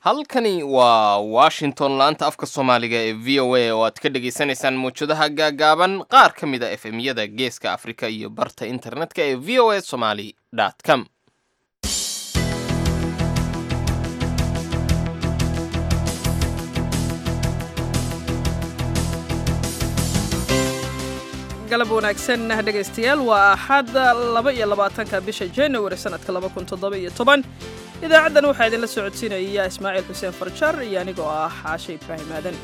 halkani waa Washington laanta afka Soomaaliga ee VOA oo aad ka dhageysanaysaan muujadaha gaagaaban qaar ka mid ah FM-yada Geeska Afrika iyo barta internetka ee voasomali.com. galab wanaagsan dhegaystayaal waa axad 22 bisha January sanadka 2017 idaacadan waxaa idin la socodsiinaya Ismaaciil Xuseen Farjar iyo anigoo ah Xaashe Ibraahim Aadan.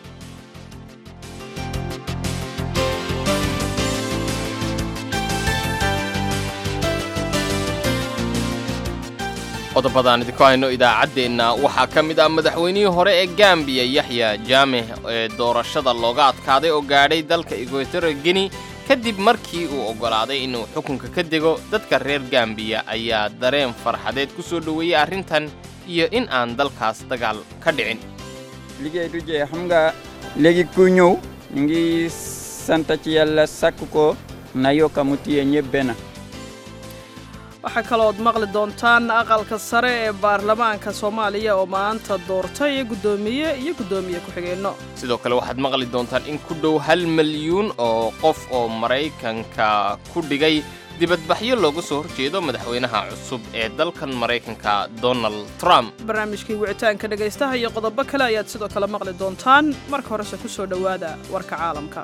qodobadaan idinku hayno idaacaddeenna waxaa ka mid ah madaxweynihii hore ee Gambia Yahya Jammeh ee doorashada looga adkaaday oo gaadhay dalka Equatorial Guinea kadib markii uu ogolaaday inuu xukunka ka dego. Dadka reer Gambia ayaa dareen farxadeed ku soo dhaweeyay arrintan iyo in aan dalkaas dagaal ka dhicin. liggéey je xam nga léegi ku ñëw ngi sant ci Yàlla sakk ko na yokka mu tiye ñebbena. waxaa kalood maqli doontaan aqalka sare ee baarlamaanka Soomaaliya oo maanta doortay gudoomiye iyo gudoomiye ku-xigeenno. sidoo kale waxaad maqli doontaan in ku dhow 1 milyuun oo qof oo Maraykanka ku dhigay dibadbaxyo looga soo horjeedo madaxweynaha cusub ee dalkan Maraykanka Donald Trump. barnaamijkii wicitaanka dhagaystaha iyo qodobo kale ayaad sidoo kale maqli doontaan. marka horese ku soo dhawaada warka caalamka.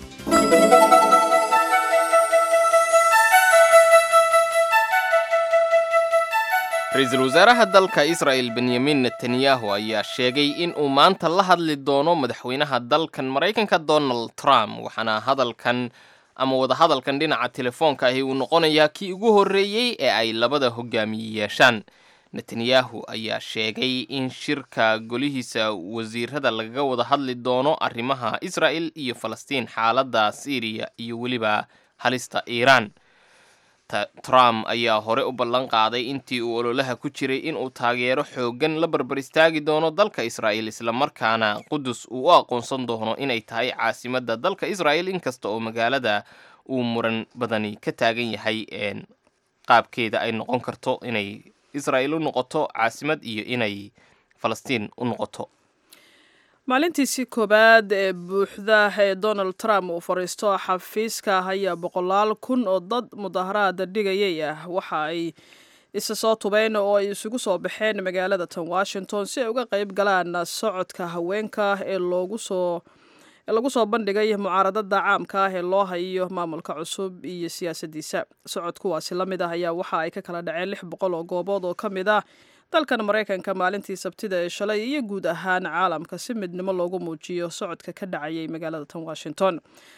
ra-iisul wasaaraha dalka Israel Benjamin Netanyahu ayaa sheegay in uu maanta la hadli doono madaxweynaha dalkan Maraykanka Donald Trump, waxaana wadahadalkan dhinaca telefoonka ahi uu noqonayaa kii ugu horreeyey ee ay labada hogaamiye yeeshaan. Netanyahu ayaa sheegay in shirka golihiisa wasiirada lagaga wada hadli doono arrimaha Israel iyo Falastiin, xaaladda Syria iyo weliba halista Iiraan. Trump ayaa hore u ballan qaaday intii uu ololaha ku jiray in uu taageero xooggan la barbar istaagi doono dalka Israel, isla markaana Qudus uu u aqoonsan doono inay tahay caasimadda dalka Israel, inkasta oo magaalada uu muran badani ka taagan yahay qaabkeeda ay noqon karto inay Israel u noqoto caasimad iyo inay Falastiin u noqoto. maalintiisii koobaad ee buuxda ee Donald Trump uu fariisto xafiiska ayaa 100,000 oo dad mudaharaad dhigayay waxa ay isa soo tubeen oo ay isugu soo baxeen magaalada Washington si ay uga qayb galaan socodka haweenka ee lagu soo bandhigay mucaaradada caamka ah ee loo hayo maamulka cusub iyo siyaasadiisa. socodkuwaasi la mid ah ayaa waxa ay ka kala dhaceen 600 oo goobood oo ka mid ah dalkan Maraykanka maalintii Sabtida ee shalay iyo guud ahaan caalamka si midnimo loogu muujiyo socodka ka dhacayay magaalada Washington.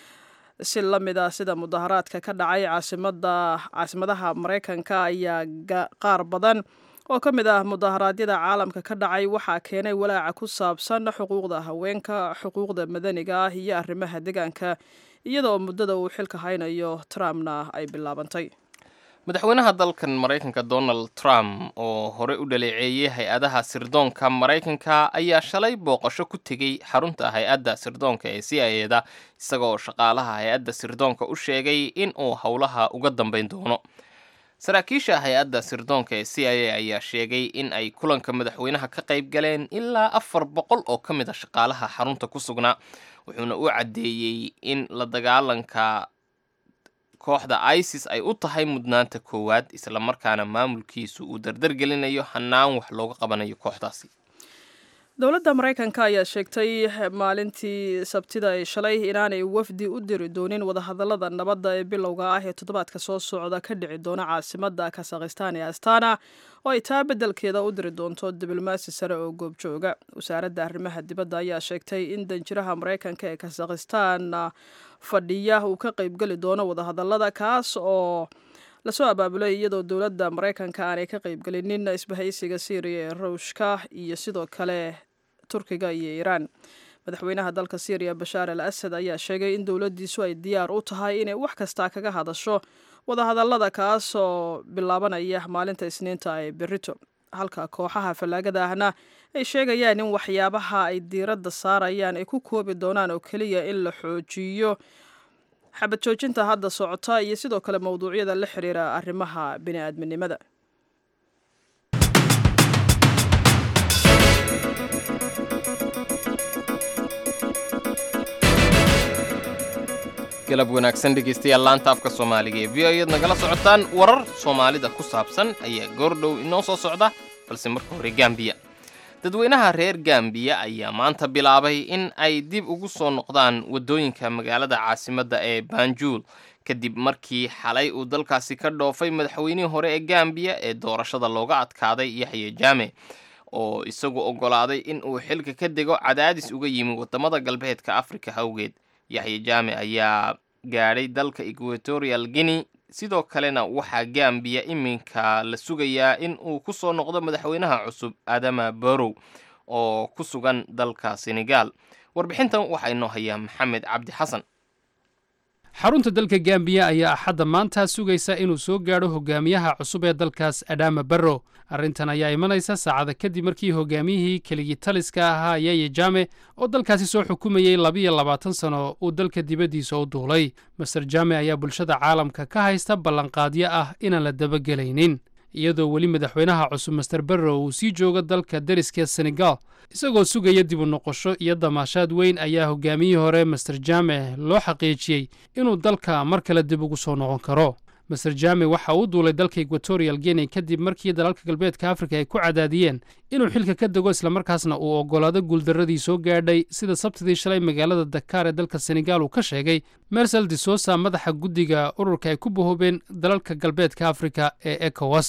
si la mid ah sida mudaharaadka ka dhacay caasimadaha Maraykanka ayaa qaar badan oo ka mid ah mudaharaadyada caalamka ka dhacay waxaa keenay walaaca ku saabsan xuquuqda haweenka, xuquuqda madaniga ah iyo arrimaha deegaanka, iyadoo muddada uu xilka haynayo Trumpna ay bilaabantay. madaxweynaha dalkan Maraykanka Donald Trump oo hore u dhaleeceeyay hay-adaha sirdoonka Maraykanka ayaa shalay booqasho ku tegay xarunta hay-adda sirdoonka ee CIA-da, isagoo shaqaalaha hay-adda sirdoonka u sheegay in uu howlaha uga dambeyn doono. saraakiisha hay-adda sirdoonka ee CIA ayaa sheegay in ay kulanka madaxweynaha ka qayb galeen ilaa 400 oo ka mid ah shaqaalaha xarunta ku sugnaa, wuxuuna u caddeeyey in la dagaalanka kooxda ISIS ay u tahay mudnaanta koowaad, isla markaana maamulkiisu uu dardargelinayo hanaan wax looga qabanayo kooxdaasi. dowladda Maraykanka ayaa sheegtay maalintii Sabtida ee shalay inaanay wafdi u diri doonin wadahadallada nabadda ee bilowga ah ee toddobaadka soo socda ka dhici doona caasimadda Kazakhstan ee Astana, oo ay taa beddelkeeda u diri doonto diblomaasi sare oo goobjooga. wasaaradda arrimaha dibadda ayaa sheegtay in danjiraha Maraykanka ee Kazakhstan fadhiya uu ka qaybgali doono wadahadallada kaas oo lasoo abaabulay iyadoo dowladda Maraykanka aanay ka qaybgelinin isbahaysiga Syria ee Ruushka iyo sidoo kale Turkiga iyo Iiraan. madaxweynaha dalka Syria Bashar al-Assad ayaa sheegay in dowladdiisu ay diyaar u tahay inay wax kasta kaga hadasho wadahadallada kaas oo bilaabanaya maalinta Isniinta ee berrito, halka kooxaha fallaagada ahna ay sheegayaan in waxyaabaha ay diiradda saarayaan ay ku koobi doonaan oo keliya in la xoojiyo xabad joojinta hadda socota iyo sidoo kale mowduucyada la xiriira arrimaha bini'aadminimada. galab wanaagsan dhegaystayaal laanta afka soomaaliga ee v o ayaad nagala socotaan warar soomaalida ku saabsan ayaa goordhow inoo soo socda balse marka hore gambiya dadweynaha reer gambiya ayaa maanta bilaabay in ay dib ugu soo noqdaan waddooyinka magaalada caasimadda ee banjul kadib markii xalay uu dalkaasi ka dhoofay madaxweynihii hore ee gambiya ee doorashada looga adkaaday yaxye jaame oo isagu oggolaaday in uu xilka ka dego cadaadis uga yimi waddamada galbeedka afrika hawgeed yaxye jaame ayaa gaadhay dalka equatorial guinea sidoo kalena waxaa gambiya iminka la sugayaa in uu ku soo noqdo madaxweynaha cusub adama barrow oo ku sugan dalka senegal warbixintan waxaa inoo hayaa maxamed cabdi xasan xarunta dalka gambiya ayaa axadda maanta sugaysa inuu soo gaadho hogaamiyaha cusub ee dalkaas adama barrow arrintan ayaa imanaysa saacada kadib markii hogaamiyihii keligii taliska ahaa yaya jaame oo dalkaasi soo xukumayey 22 sano uu dalka dibaddiisa u duulay master jaame ayaa bulshada caalamka ka haysta ballanqaadyo ah inaan la dabagelaynin iyadoo weli madaxweynaha cusub master barrow uu sii joogo dalka dariska senegal isagoo sugaya dib u noqosho iyo damaashaad weyn ayaa hogaamiyihii hore master jaame loo xaqiijiyey inuu dalka mar kale dib ugu soo noqon karo master jaame waxa uu duulay dalka equatorial guinea kadib markii dalalka galbeedka afrika ay ku cadaadiyeen inuu xilka ka dego islamarkaasna uu oggolaado guuldarradii soo gaadhay sida sabtidii shalay magaalada dakaar ee dalka senegal uu ka sheegay marcel de sosa madaxa guddiga ururka ay ku bahoobeen dalalka galbeedka afrika ee ecowas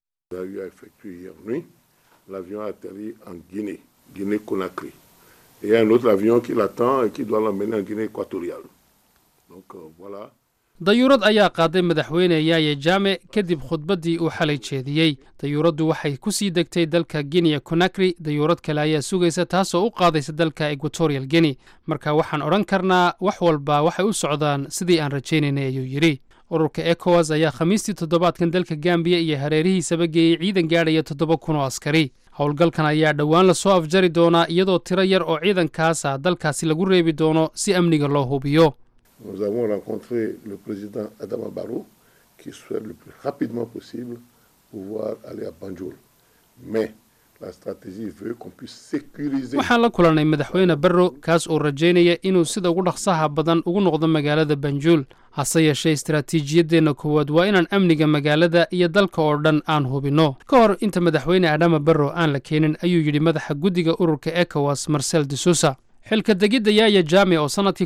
Guinée-Conakry. Et il y a un autre avion qui l'attend et qui doit l'emmener en Guinée équatoriale. Donc voilà. dayuurad ayaa qaaday madaxweyne yaya jaame kadib khudbaddii uu xalay jeediyey dayuuraddu waxay ku sii degtay dalka guinea conakry dayuurad kale ayaa sugaysa taasoo u qaadaysa dalka equatorial guinea marka waxaan odhan karnaa wax walba waxay u socdaan sidii aan rajaynaynay ayuu yidhi ururka ecowas ayaa khamiistii toddobaadkan dalka gambiya iyo hareerihiisaba geeyey ciidan gaadhaya 7,000 oo askari howlgalkan ayaa dhowaan la soo afjari doonaa iyadoo tiro yar oo ciidankaasa dalkaasi lagu reebi doono si amniga loo hubiyo Nous avons rencontré le président Adama Barrow qui souhaite le plus rapidement possible pouvoir aller à Banjul. Mais la stratégie veut qu'on puisse sécuriser. waxaan la kulannay madaxweyne barrow kaas oo rajaynaya inuu sida ugu dhaqsaha badan ugu noqdo magaalada banjul hase yeeshee istaraatiijiyadeenna koowaad waa inaan amniga magaalada iyo dalka oo dhan aan hubinno ka hor inta madaxweyne adama barrow aan la keenin ayuu yidhi madaxa guddiga ururka ecowas marcel de sousa xilka degidda yaya jaame oo sannadkii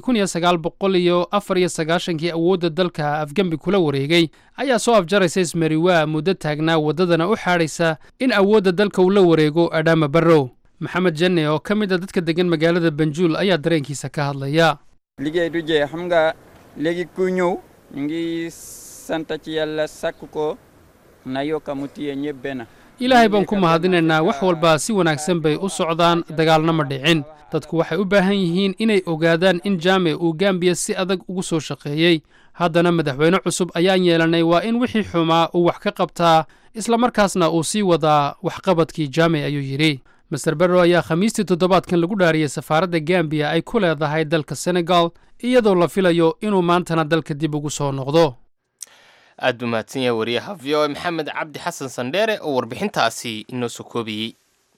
1994 awoodda dalka afgembi kula wareegay ayaa soo afjaraysa ismariwaa muddo taagnaa waddadana u xaadhaysa in awoodda dalka uu la wareego adama barrow maxamed janne oo ka mid a dadka degan magaalada banjul ayaa dareenkiisa ka hadlaya liggéey du jeex xam nga léegi ku ñëw ñu ngi sant ci yàlla sàkk ko na yokka mu tiye ñëpp benn ilaahay baan ku mahadinaynaa wax walba si wanaagsan bay u socdaan dagaalna ma dhicin dadku waxay u baahan yihiin inay ogaadaan in jaame uu gambiya si adag ugu soo shaqeeyey haddana madaxweyne cusub ayaan yeelannay waa in wixii xumaa uu wax ka qabtaa islamarkaasna uu sii wadaa waxqabadkii jaame ayuu yidhi master barrow ayaa khamiistii toddobaadkan lagu dhaariyey safaaradda gambiya ay ku leedahay dalka senegal iyadoo la filayo inuu maantana dalka dib ugu soo noqdo aad buu mahadsan yahay wariyaha v o maxamed cabdi xasan sandheere oo warbixintaasi inoo soo koobiyey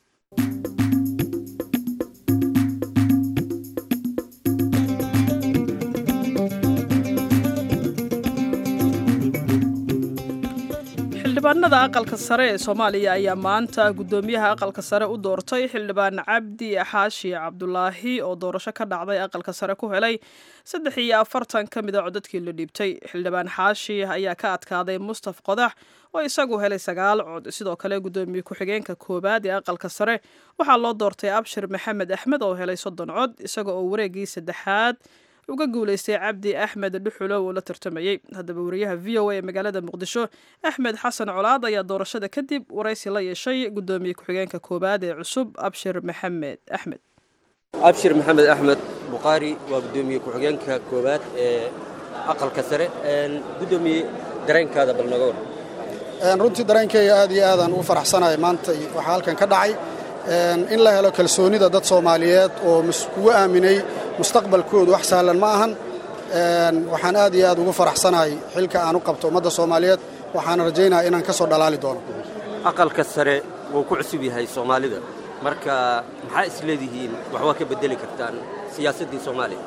xildhibaanada aqalka sare ee soomaaliya ayaa maanta guddoomiyaha aqalka sare u doortay xildhibaan cabdi xaashi cabdulaahi oo doorasho ka dhacday aqalka sare ku helay 43 ka mid a codadkii la dhiibtay xildhibaan xaashi ayaa ka adkaaday mustaf qodax oo isagu helay 9 cod sidoo kale guddoomiye ku-xigeenka koowaad ee aqalka sare waxaa loo doortay abshir maxamed axmed oo helay 30 cod isaga oo wareegii saddexaad uga guulaystay cabdi axmed dhuxulow oo la tartamayey haddaba wariyaha v o a ee magaalada muqdisho axmed xasan colaad ayaa doorashada kadib waraysi la yeeshay guddoomiye ku-xigeenka koowaad ee cusub abshir maxamed axmed abshir maxamed axmed buqaari waa guddoomiye ku-xigeenka koowaad ee aqalka sare guddoomiye dareenkaada bal naga war runtii dareenkayga aad iyo aadaan ugu faraxsanahay maanta waxaa halkan ka dhacay in la helo kalsoonida dad Soomaaliyeed oo kugu aaminay mustaqbalkoodu wax sahlan ma ahan waxaan aad iyo aad ugu faraxsanahay xilka aan u qabto ummadda Soomaaliyeed waxaan rajaynayaa inaan ka soo dhalaali doono aqalka sare wuu ku cusub yahay Soomaalida marka maxaa isleedihiin wax waa ka bedeli kartaan siyaasadda Soomaaliya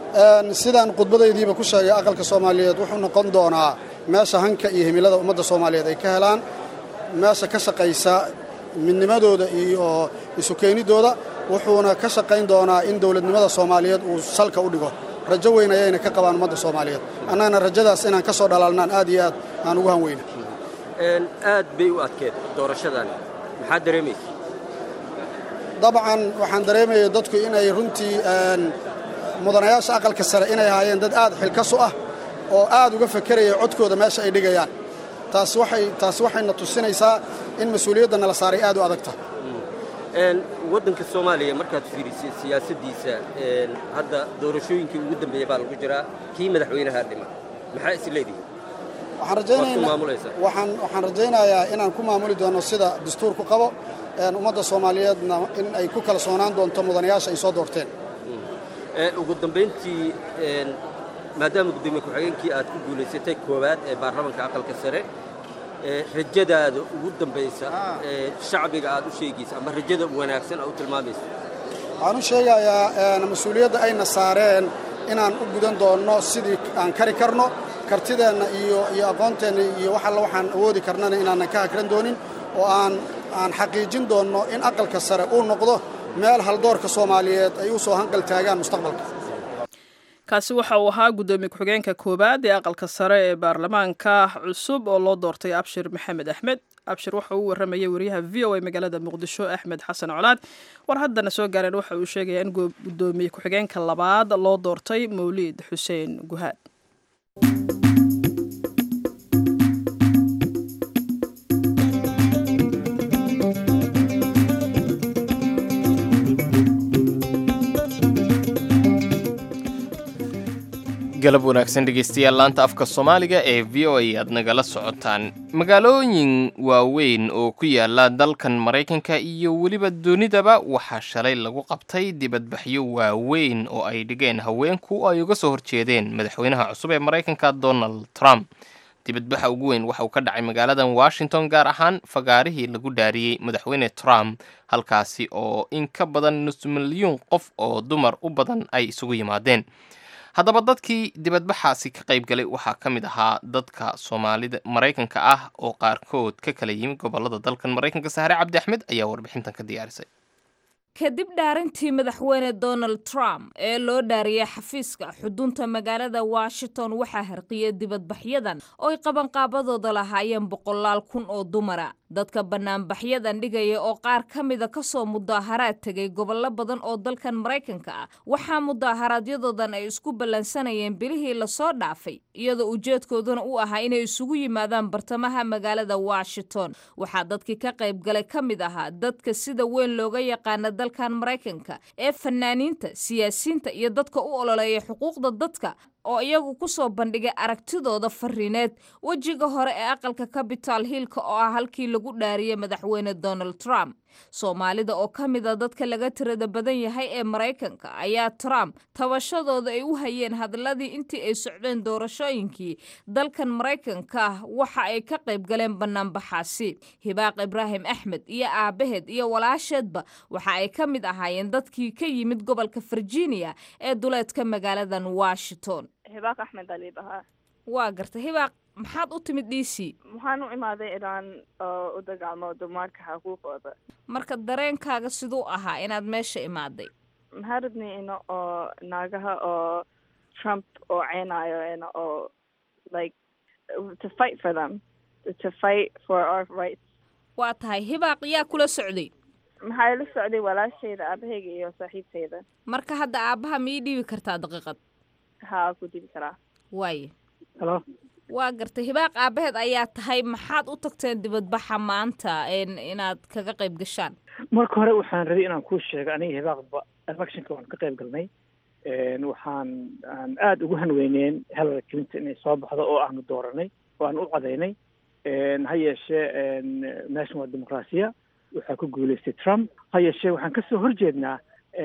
sidaan khudbadaydiiba ku sheegay aqalka Soomaaliyeed wuxuu noqon doonaa meesha hanka iyo himilada ummadda Soomaaliyeed ay ka helaan meesha ka shaqaysa midnimadooda iyo isu keenidooda wuxuuna ka shaqayn doonaa in dawladnimada Soomaaliyeed uu salka u dhigo rajo weyn ayayna ka qabaan ummadda Soomaaliyeed annana rajadaas inaan ka soo dhalaalnaan aad iyo aad aan ugu hanweyna aad bay u adkeed doorashadan maxaa dareemaysaa dabcan waxaan dareemayaa dadku inay runtii mudanayaasha aqalka sare inay haayeen dad aad xilkas u ah oo aad uga fakeraya codkooda meesha ay dhigayaan taas waxayna tusinaysaa in mas'uuliyadda nala saaray aad u adagta waddanka Soomaaliya markaad fiirisay siyaasaddiisa hadda doorashooyinkii ugu dambeeyay baa lagu jiraa kii madaxweynaha dhima maxaa is leedahay waxaan rajaynayaa inaan ku maamuli doono sida dastuurku qabo ummadda Soomaaliyeedna in ay ku kala soonaan doonto mudanayaasha ay soo doorteen ugu dambeyntii maadaama gudoomiye ku-xigeenkii aad ku guulaysatay koowaad ee baarlamaanka aqalka sare rajadaada ugu dambaysa shacbiga aad u sheegaysa ama rajada wanaagsan aad u tilmaamaysa waxaan u sheegayaa mas'uuliyadda ayna saareen inaan u gudan doonno sidii aan kari karno kartideenna iyo aqoonteenna iyo wax alla waxaan awoodi karnana inaanan ka hakran doonin oo aan xaqiijin doonno in aqalka sare uu noqdo meel haldoorka Soomaaliyeed ay u soo hanqal taagaan mustaqbalka kaasi waxa uu ahaa gudoomiye ku-xigeenka koowaad ee aqalka sare ee baarlamaanka cusub oo loo doortay Abshir Maxamed Axmed Abshir waxa uu waramayay wariyaha VOA magaalada Muqdisho Axmed Xasan Colaad war haddana soo gaareen waxa uu sheegay in gudoomiye ku-xigeenka labaad loo doortay Mawlid Xuseen Guhaad galab wanaagsan dhegeystayaal laanta afka Soomaaliga ee VOA aad nagala socotaan magaalooyin waaweyn oo ku yaala dalkan Mareykanka iyo waliba dunidaba waxa shalay lagu qabtay dibadbaxyo waaweyn oo ay dhigeen haweenku ay uga soo horjeedeen madaxweynaha cusub ee Mareykanka Donald Trump dibadbaxa ugu weyn waxa uu ka dhacay magaaladan Washington gaar ahaan fagaarihii lagu dhaariyay madaxweyne Trump halkaasi oo in ka badan nus milyuun qof oo dumar u badan ay isugu yimaadeen haddaba dadkii dibadbaxaasi ka qayb galay waxaa ka mid ahaa dadka Soomaalida Mareykanka ah oo qaarkood ka kala yimid gobolada dalkan Mareykanka Sahre Cabdi Axmed ayaa warbixintan ka diyaarisay kadib dhaarintii madaxweyne Donald Trump ee loo dhaariyay xafiiska xudunta magaalada Washington waxaa harqiyay dibadbaxyadan oo ay qabanqaabadooda lahaayeen boqolaal kun oo dumara dadka banaanbaxyadan dhigaya oo qaar ka mida ka soo mudaaharaad tagay gobollo badan oo dalkan Mareykanka ah waxaa mudaaharaadyadoodan ay isku ballansanayeen bilihii la soo dhaafay iyadoo ujeedkooduna uu ahaa inay isugu yimaadaan bartamaha magaalada Washington waxaa dadkii ka qayb galay ka mid ahaa dadka sida weyn looga yaqaan dalkan Mareykanka ee fanaaniinta siyaasiyiinta iyo dadka u ololeeya xuquuqda dadka oo iyagu ku soo bandhigay aragtidooda fariineed wajiga hore ee aqalka Capitol Hill oo ah halkii lagu dhaariyay madaxweyne Donald Trump Soomaalida oo ka mid ah dadka laga tirada badan yahay ee Mareykanka ayaa Trump tabashadooda ay u hayeen hadalladii intii ay socdeen doorashooyinkii dalkan Mareykanka waxa ay ka qayb galeen banaanbaxaasi Hibaaq Ibrahim Axmed iyo aabaheed iyo walaasheedba waxa ay ka mid ahaayeen dadkii ka yimid gobolka Virginia ee duleedka magaaladan Washington Hibaaq Axmed alibaha waa gartay Hibaaq maxaad u timid DC waxaan u imaaday inaan u dagaalmo dumarka xuquuqooda marka dareenkaaga sidoo ahaa inaad meesha imaaday maxaa rabnay oo naagaha oo Trump oo ceenayo oo like to fight for them to fight for our rights waa tahay Hibaaq yaa kula socday maxaa la socday walaashayda aabahayga iyo saaxiibtayda marka hadda aabaha ma ii dhiibi kartaa daqiiqad haa ku dhiibi karaa waaye hello waa gartay Hibaaq aabaheed ayaa tahay maxaad u tagteen dibadbaxa maanta inaad kaga qayb gashaan marka hore waxaan rabay inaan kuu sheego aniga Hibaaqba electionka waan ka qayb galnay waxaan aad ugu hanweyneen Hillary Clinton inay soo baxdo oo aanu dooranay oo aan u codaynay ha yeeshee meeshan waa dimuqraasiya waxaa ku guulaystay Trump ha yeeshee waxaan ka soo horjeednaa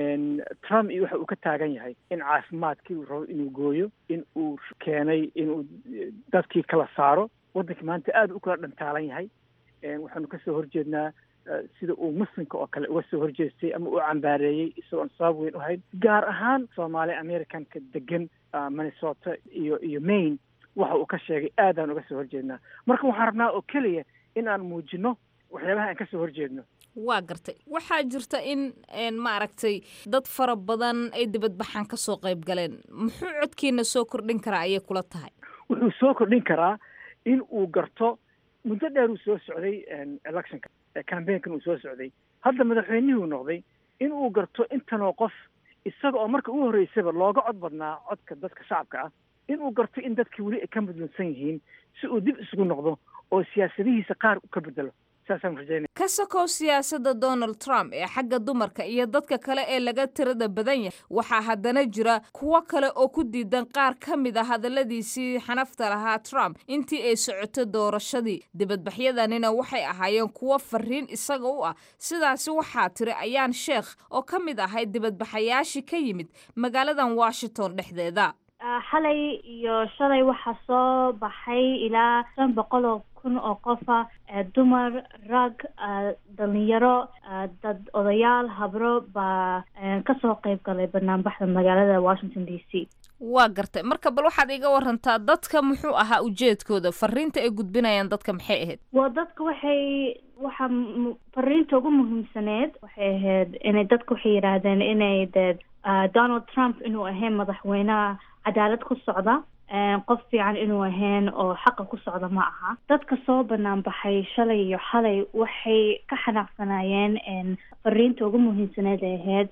Trump iyo waxa uu ka taagan yahay in caafimaadkii uu rabo inuu gooyo in uu keenay inuu dadkii kala saaro waddanka maanta aad u kala dhantaalan yahay waxaanu ka soo horjeednaa sida uu muslimka oo kale uga soo horjeestay ama u cambaareeyey isagoon sabab weyn u hayn gaar ahaan Soomaali Americanka degan Minnesota iyo Maine waxa uu ka sheegay aadaan uga soo horjeednaa marka waxaan rabnaa oo kaliya in aan muujino waxyaabaha aan ka soo horjeedno waa gartay waxaa jirta in maaragtay dad fara badan ay dibadbaxan ka soo qayb galeen muxuu codkiina soo kordhin karaa ayay kula tahay wuxuu soo kordhin karaa in uu garto muddo dheer uu soo socday electionka campaignkan uu soo socday hadda madaxweynihii noqday in uu garto intanoo qof isaga oo marka ugu horreysaba looga cod badnaa codka dadka shacabka ah in uu garto in dadkii weli ay ka mudunsan yihiin si uu dib isugu noqdo oo siyaasadihiisa qaar ka bedelo ka sokow siyaasadda Donald Trump ee xagga dumarka iyo dadka kale ee laga tirada badan yahay waxaa haddana jira kuwo kale oo ku diidan qaar ka mid ah hadalladiisii xanafta lahaa Trump intii ay socotay doorashadii dibadbaxyadanina waxay ahaayeen kuwo fariin isaga u ah sidaasi waxaa tiri Ayaan Sheekh oo ka mid ahay dibadbaxayaashii ka yimid magaaladan Washington dhexdeeda xalay iyo shalay waxaa soo baxay ilaa 500 kun oo qofa dumar rag dhalinyaro dad odayaal habro baa ka soo qayb galay barnaamijka magaalada Washington DC waa gartay marka bal waxaad iga warantaa dadka muxuu ahaa ujeedkooda fariinta ay gudbinayaan dadka maxay ahayd waa dadka waxa fariinta ugu muhiimsaneed waxay ahayd inay dadku waxay yiraahdeen inay Donald Trump inuu ahayn madaxweynaha cadaalad ku socda qof fiican inuu ahayn oo xaqa ku socda ma aha dadka soo banaan baxay shalay iyo xalay waxay ka xanaaqsanayeen fariinta ugu muhiimsaneed ee ahayd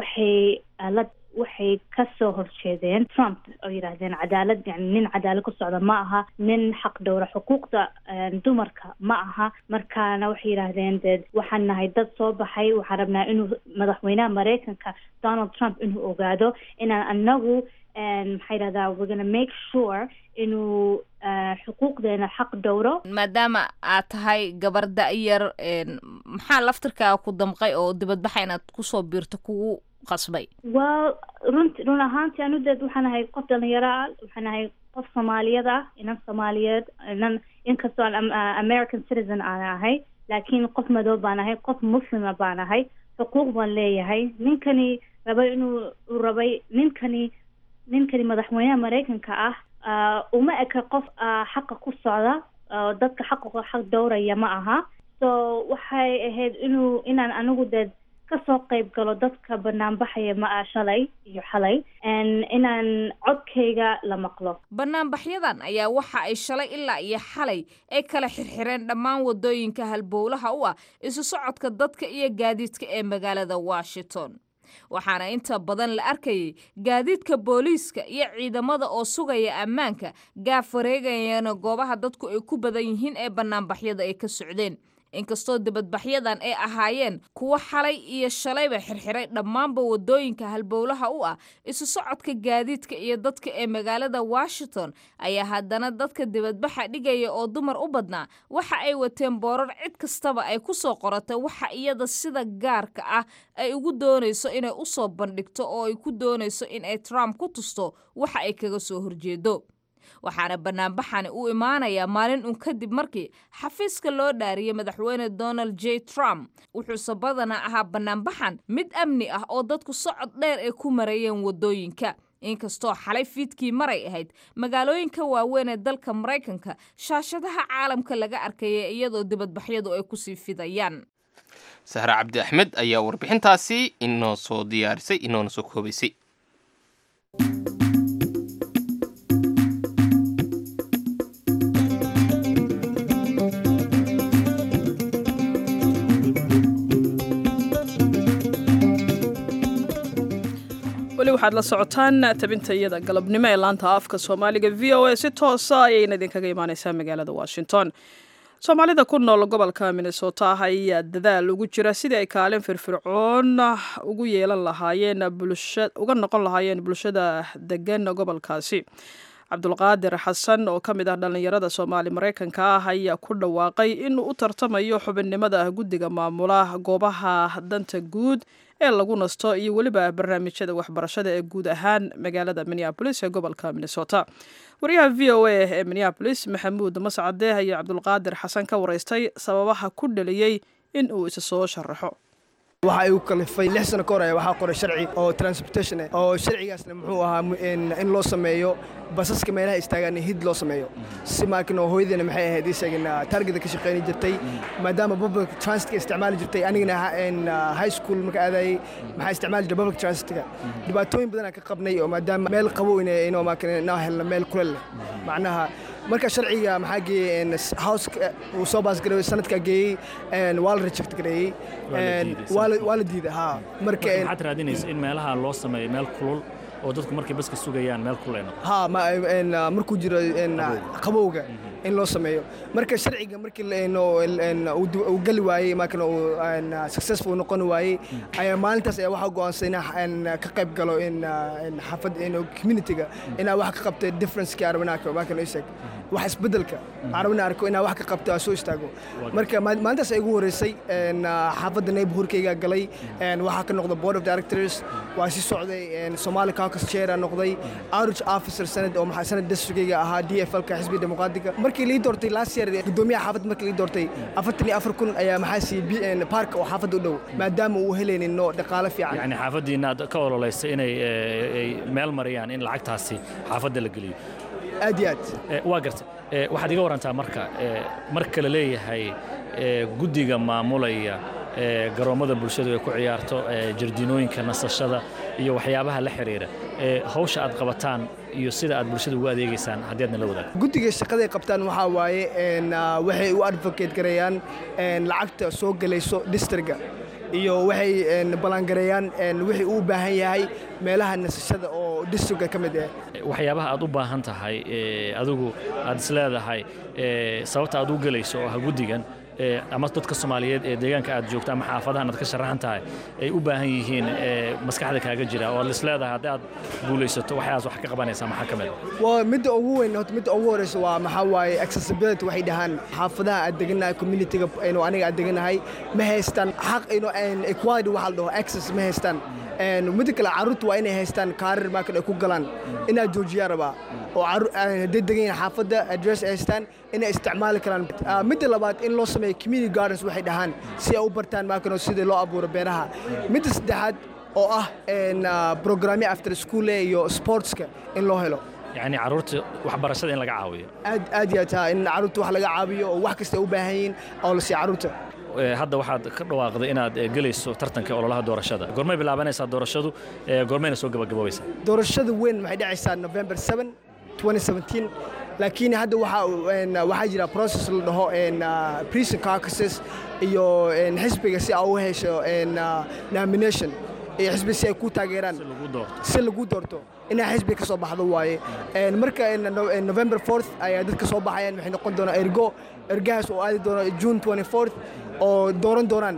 waxay ka soo horjeedeen Trump oo yiraahdeen cadaalad nin cadaalad ku socda ma aha nin xaq dhowra xuquuqda dumarka ma aha markaana waxay yiraahdeen waxaan nahay dad soo baxay waxaan rabnaa inuu madaxweynaha Mareykanka Donald Trump inuu ogaado inaan anagu maxay yirahdaa we're gonna make sure inuu xuquuqdeena xaq dhowro maadaama aad tahay gabar da'yar maxaa laftirkaa ku damqay oo dibadbaxa inaad kusoo biirto kugu qasbay run ahaantii anu waxaan ahay qof dhalinyaro ah waxaan ahay qof Soomaaliyeed ah inan Soomaaliyeed inkastoo American citizen aan ahay laakiin qof madow baan ahay qof muslima baan ahay xuquuq baan leeyahay ninkani rabay ninkani madaxweynaha Mareykanka ah uma eka qof xaqa ku socda dadka xaq dhowraya ma aha so waxay ahayd inaan anigu ka soo qayb galo dadka banaanbaxaya ma shalay iyo xalay inaan codkayga la maqlo banaanbaxyadan ayaa waxa ay shalay ilaa iyo xalay ay kala xirxireen dhammaan wadooyinka halbowlaha u ah isu socodka dadka iyo gaadiidka ee magaalada Washington waxaana inta badan la arkayay gaadiidka booliiska iyo ciidamada oo sugaya ammaanka gaaf wareegayana goobaha dadku ay ku badan yihiin ee banaanbaxyada ay ka socdeen inkastoo dibadbaxyadan ay ahaayeen kuwa xalay iyo shalayba xirxiray dhammaanba wadooyinka halbowlaha u ah isu socodka gaadiidka iyo dadka ee magaalada Washington ayaa haddana dadka dibadbaxa dhigaya oo dumar u badnaa waxa ay wateen boorar cid kastaba ay ku soo qoratay waxa iyada sida gaarka ah ay ugu doonayso inay u soo bandhigto oo ay ku doonayso in ay Trump ku tusto waxa ay kaga soo horjeedo waxaana banaanbaxani u imaanaya maalin kadib markii xafiiska loo dhaariyay madaxweyne Donald J Trump wuxuu badanaa ahaa banaanbaxan mid amni ah oo dadku socod dheer ay ku marayeen wadooyinka inkastoo xalay fiidkii maray ahayd magaalooyinka waaweyn ee dalka Mareykanka shaashadaha caalamka laga arkayay iyadoo dibadbaxyadu ay ku sii fidayaan Sahra Cabdi Axmed ayaa warbixintaasi inoo soo diyaarisay inoona soo koobaysay waxaad la socotaan tabinta iyada galabnimo ee laanta afka Soomaaliga VOA si toos ah ayayna idinkaga imaanaysaa magaalada Washington Soomaalida ku nool gobolka Minnesota ayaa dadaal ugu jira sidii ay kaalin firfircoon ugu yeelan lahaayeen uga noqon lahaayeen bulshada degan gobolkaasi Cabdulqaadir Xasan oo ka mid ah dhalinyarada Soomaali Mareykanka ah ayaa ku dhawaaqay inuu u tartamayo xubinnimada guddiga maamula goobaha danta guud ee lagu nasto iyo waliba barnaamijyada waxbarashada ee guud ahaan magaalada Minneapolis ee gobolka Minnesota. Wariyaha VOA ee Minneapolis Maxamuud Mascade ayaa Cabdulqaadir Xasan ka wareystay sababaha ku dhaliyay in uu isa soo sharaxo. waxa uu kalifay 6 sano ka hor waxa qoray sharci oo transportation oo sharcigaasna muxuu ahaa in loo sameeyo basaska meelaha istaagan hid loo sameeyo si maakino hooyadina maxay ahayd isagina target ka shaqeyn jirtay maadaama public transport isticmaal jirtay anigana high school marka aaday maxay isticmaal jirtay public transport dhibaatooyin badan ka qabnay oo maadaama meel qabow inoo maakino helna meel kulul macnaha marka sharciga maxaa geeyeen house uu soo baas garay sanadka geeyay wal reject garay wala diiday ha marka waxaad raadinaysaa in meelaha loo sameeyo meel kulul oo dadku markay baska sugayaan meel kulul ha markuu jiro qabowga in loo sameeyo marka sharciga markii uu gali waayay markana uu successful noqon waayay ayaa maalintaas ayaa waxa go'aansanay in ka qayb galo in xafad in community-ga ina wax ka qabto difference ka arabnaaka markana isag wax isbedelka arabna arko ina wax ka qabto soo istaago marka maalintaas ay ugu horeysay xafadda neighborhoodkayga galay waxa ka noqdo board of directors waa si socday Somali caucus chair noqday outreach officer sanad oo maxaa sanad districtga ahaa DFL ka xisbiga dimuqraadiga markii la doortay last year gudoomiyaha xaafadda markii la doortay 44,000 ayaa maxaa si park oo xaafadda u dhow maadaama uu helaynin dhaqaale fiican yani xaafadiina ka ololeysay inay meel mariyaan in lacagtaasi xaafadda la geliyo aad iyo aad waa gartay waxaad iga warantaa marka la leeyahay guddiga maamulaya garoomada bulshadu ay ku ciyaarto jardiinooyinka nasashada iyo waxyaabaha la xiriira hawsha aad qabataan iyo sida aad bulshada ugu adeegaysaan haddii aadna la wadaagto guddiga shaqada ay qabtaan waxa waaye waxay u advocate gareeyaan lacagta soo galayso districtga iyo waxay balangareeyaan wixii uu baahan yahay meelaha nasashada oo districtga ka mid ah waxyaabaha aad u baahan tahay adigu aad isleedahay sababta aad u galayso oo guddigan ama dadka Soomaaliyeed ee deegaanka aad joogto ama xaafadaha aad ka sharaxan tahay ay u baahan yihiin maskaxda kaaga jira oo la isleedahay haddii aad guulaysato waxaas wax ka qabanaysaa maxaa kamid waa mid ugu weyn mid ugu horeysa waa maxaa waaye accessibility waxay dhahaan xaafadaha aad deganahay community-ga inuu aniga aad deganahay ma haystaan xaq inuu equality waxa la dhaho access ma haystaan mid kale carruurtu waa inay haystaan kaarir marka ay ku galaan inaad joojiyaa rabaa oo haddii degan yihiin xaafadda address ay haystaan inay isticmaali karaan midda labaad in loo sameeyo community gardens waxay dhahaan si ay u bartaan markan sidii loo abuuro beeraha midda saddexaad oo ah programme after school iyo sportska in loo helo يعني carruurta waxbarashada in laga caawiyo aad iyo taa in carruurta wax laga caawiyo oo wax kasta u baahan yihiin oo la si carruurta hadda waxaad ka dhawaaqday inaad galayso tartanka ololaha doorashada goormay bilaabanaysaa doorashadu goormayna soo gabagaboobeysaa doorashada weyn waxay dhacaysaa November 7 2017 laakiin hadda waxa jira process la dhaho precinct caucuses iyo xisbiga si ay u hesho nomination xisbi si ay ku taageeraan si lagu doorto inay xisbi ka soo baxdo waaye marka November 4th ayaa dadka soo baxayaan waxay noqon doonaa ergaas oo aadi doona June 24th oo dooran doonaan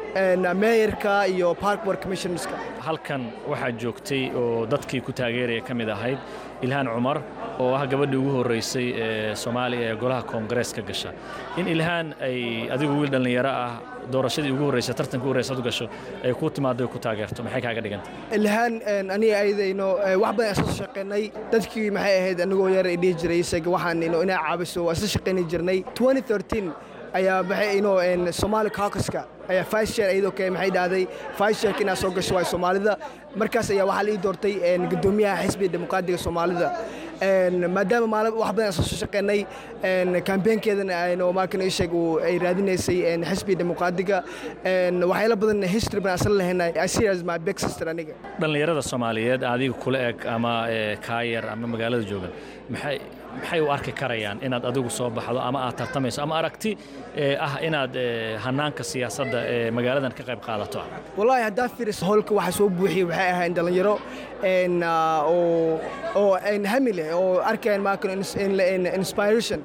mayorka iyo park board commissionerska halkan waxaa joogtay oo dadkii ku taageeraya ka mid ahayd Ilhaan Cumar oo ah gabadhii ugu horeysay ee Soomaaliya ee golaha Congress-ka gasha in Ilhaan ay adigu wiil dhalinyaro ah doorashadii ugu horeysay tartanka ugu horeysay gasho ay ku timaado ku taageerto maxay kaaga dhigantay Ilhaan aniga ayadayno wax badan soo shaqeynay dadkii maxay ahayd anigoo yar ee jiray isaga waxaan inay caabiso waa soo shaqeynay jirnay 2013 ayaa baxay Somali caucus-ka ayaa vice chair ayadoo kay maxay dhaaday vice chair kina soo gashay Soomaalida markaas ayaa waxa la doortay gudoomiyaha xisbiga dimuqraadiga Soomaalida maadaama wax badan soo shaqeynay campaign-keedana ayno markan ishagu ay raadinaysay xisbiga dimuqraadiga waxyaalo badan history badan asal lahaynay I see as my big sister aniga dhalinyarada Soomaaliyeed adiga kula eg ama kaayar ama magaalada joogan maxay u arki karayaan inaad adigu soo baxdo ama aad tartamayso ama aragti ah inaad hanaanka siyaasadda ee magaaladan ka qayb qaadato wallahi hadda fiiris holka waxa soo buuxiyay waxay ahayn dhalinyaro oo hamile oo arkeen markan inspiration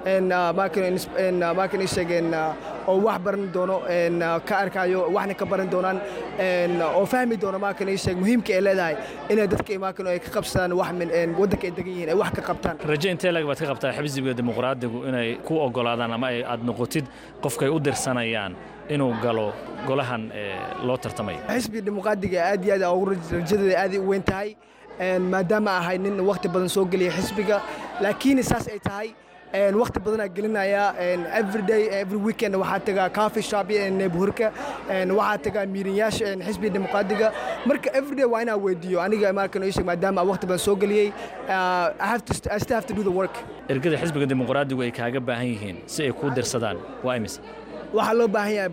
markan isageen oo wax baran doono ka arkayo waxna ka baran doonaan oo fahmi doono markan isag muhiimka ay leedahay inay dadka markan ay ka qabsadaan wax min wadanka ay degan yihiin ay wax ka qabtaan rajayn teelag baad ka qabtaa xisbiga dimuqraadigu inay ku ogolaadaan ama ay aad noqotid qofka ay u dirsanayaan inuu galo golahan loo tartamayo xisbiga dimuqraadiga aad iyo aad ugu rajada aad u weyn tahay maadaama ahay nin waqti badan soo galiyay xisbiga laakiin saas ay tahay waqti badan aan gelinaya every day every weekend waxaa tagaa coffee shop neighborhoodka waxaa tagaa miirinyaasha xisbiga dimuqraadiga marka every day waa inaan weydiiyo aniga markan ii sheeg maadaama waqti badan soo geliyey I still have to do the work ergada xisbiga dimuqraadigu ay kaaga baahan yihiin si ay ku dirsadaan waa imise waxaa loo baahan yahay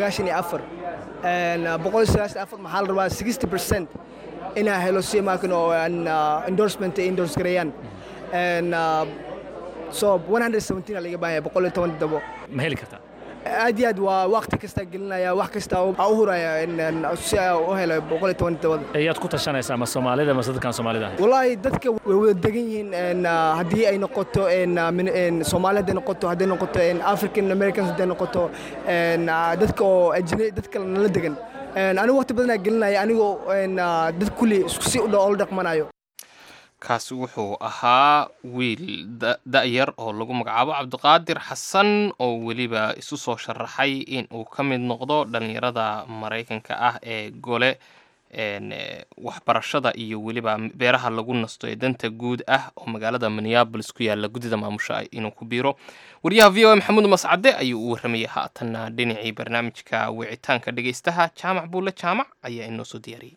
194 194 maxaa la rabaa 60% inaa helo si markan oo endorsement endorse gareeyaan so 117 laga baahan yahay 117 ma heli kartaa aad iyo aad waa waqti kasta gelinaya wax kasta u huraya si u helo 117 ayaad ku tashanaysaa ma Soomaalida ma dadkan Soomaalida wallahi dadka way wada degan yihiin haddii ay noqoto Soomaalida noqoto haddii noqoto African Americans haddii noqoto dadka oo ajnabi dadka la degan anigu waqti badan gelinaya anigoo dad kulli si u dhaqmanayo kaasi wuxuu ahaa wiil da'yar oo lagu magacaabo cabdiqaadir xasan oo weliba isu soo sharaxay in uu ka mid noqdo dhalinyarada maraykanka ah ee gole waxbarashada iyo weliba beeraha lagu nasto ee danta guud ah oo magaalada Minneapolis ku yaala guddida maamusha inuu ku biiro wariyaha VOA Maxamuud Mascade ayuu u warramay haatanna dhinacii barnaamijka wicitaanka dhageystaha jaamac buule jaamac ayaa inoo soo diyaariyay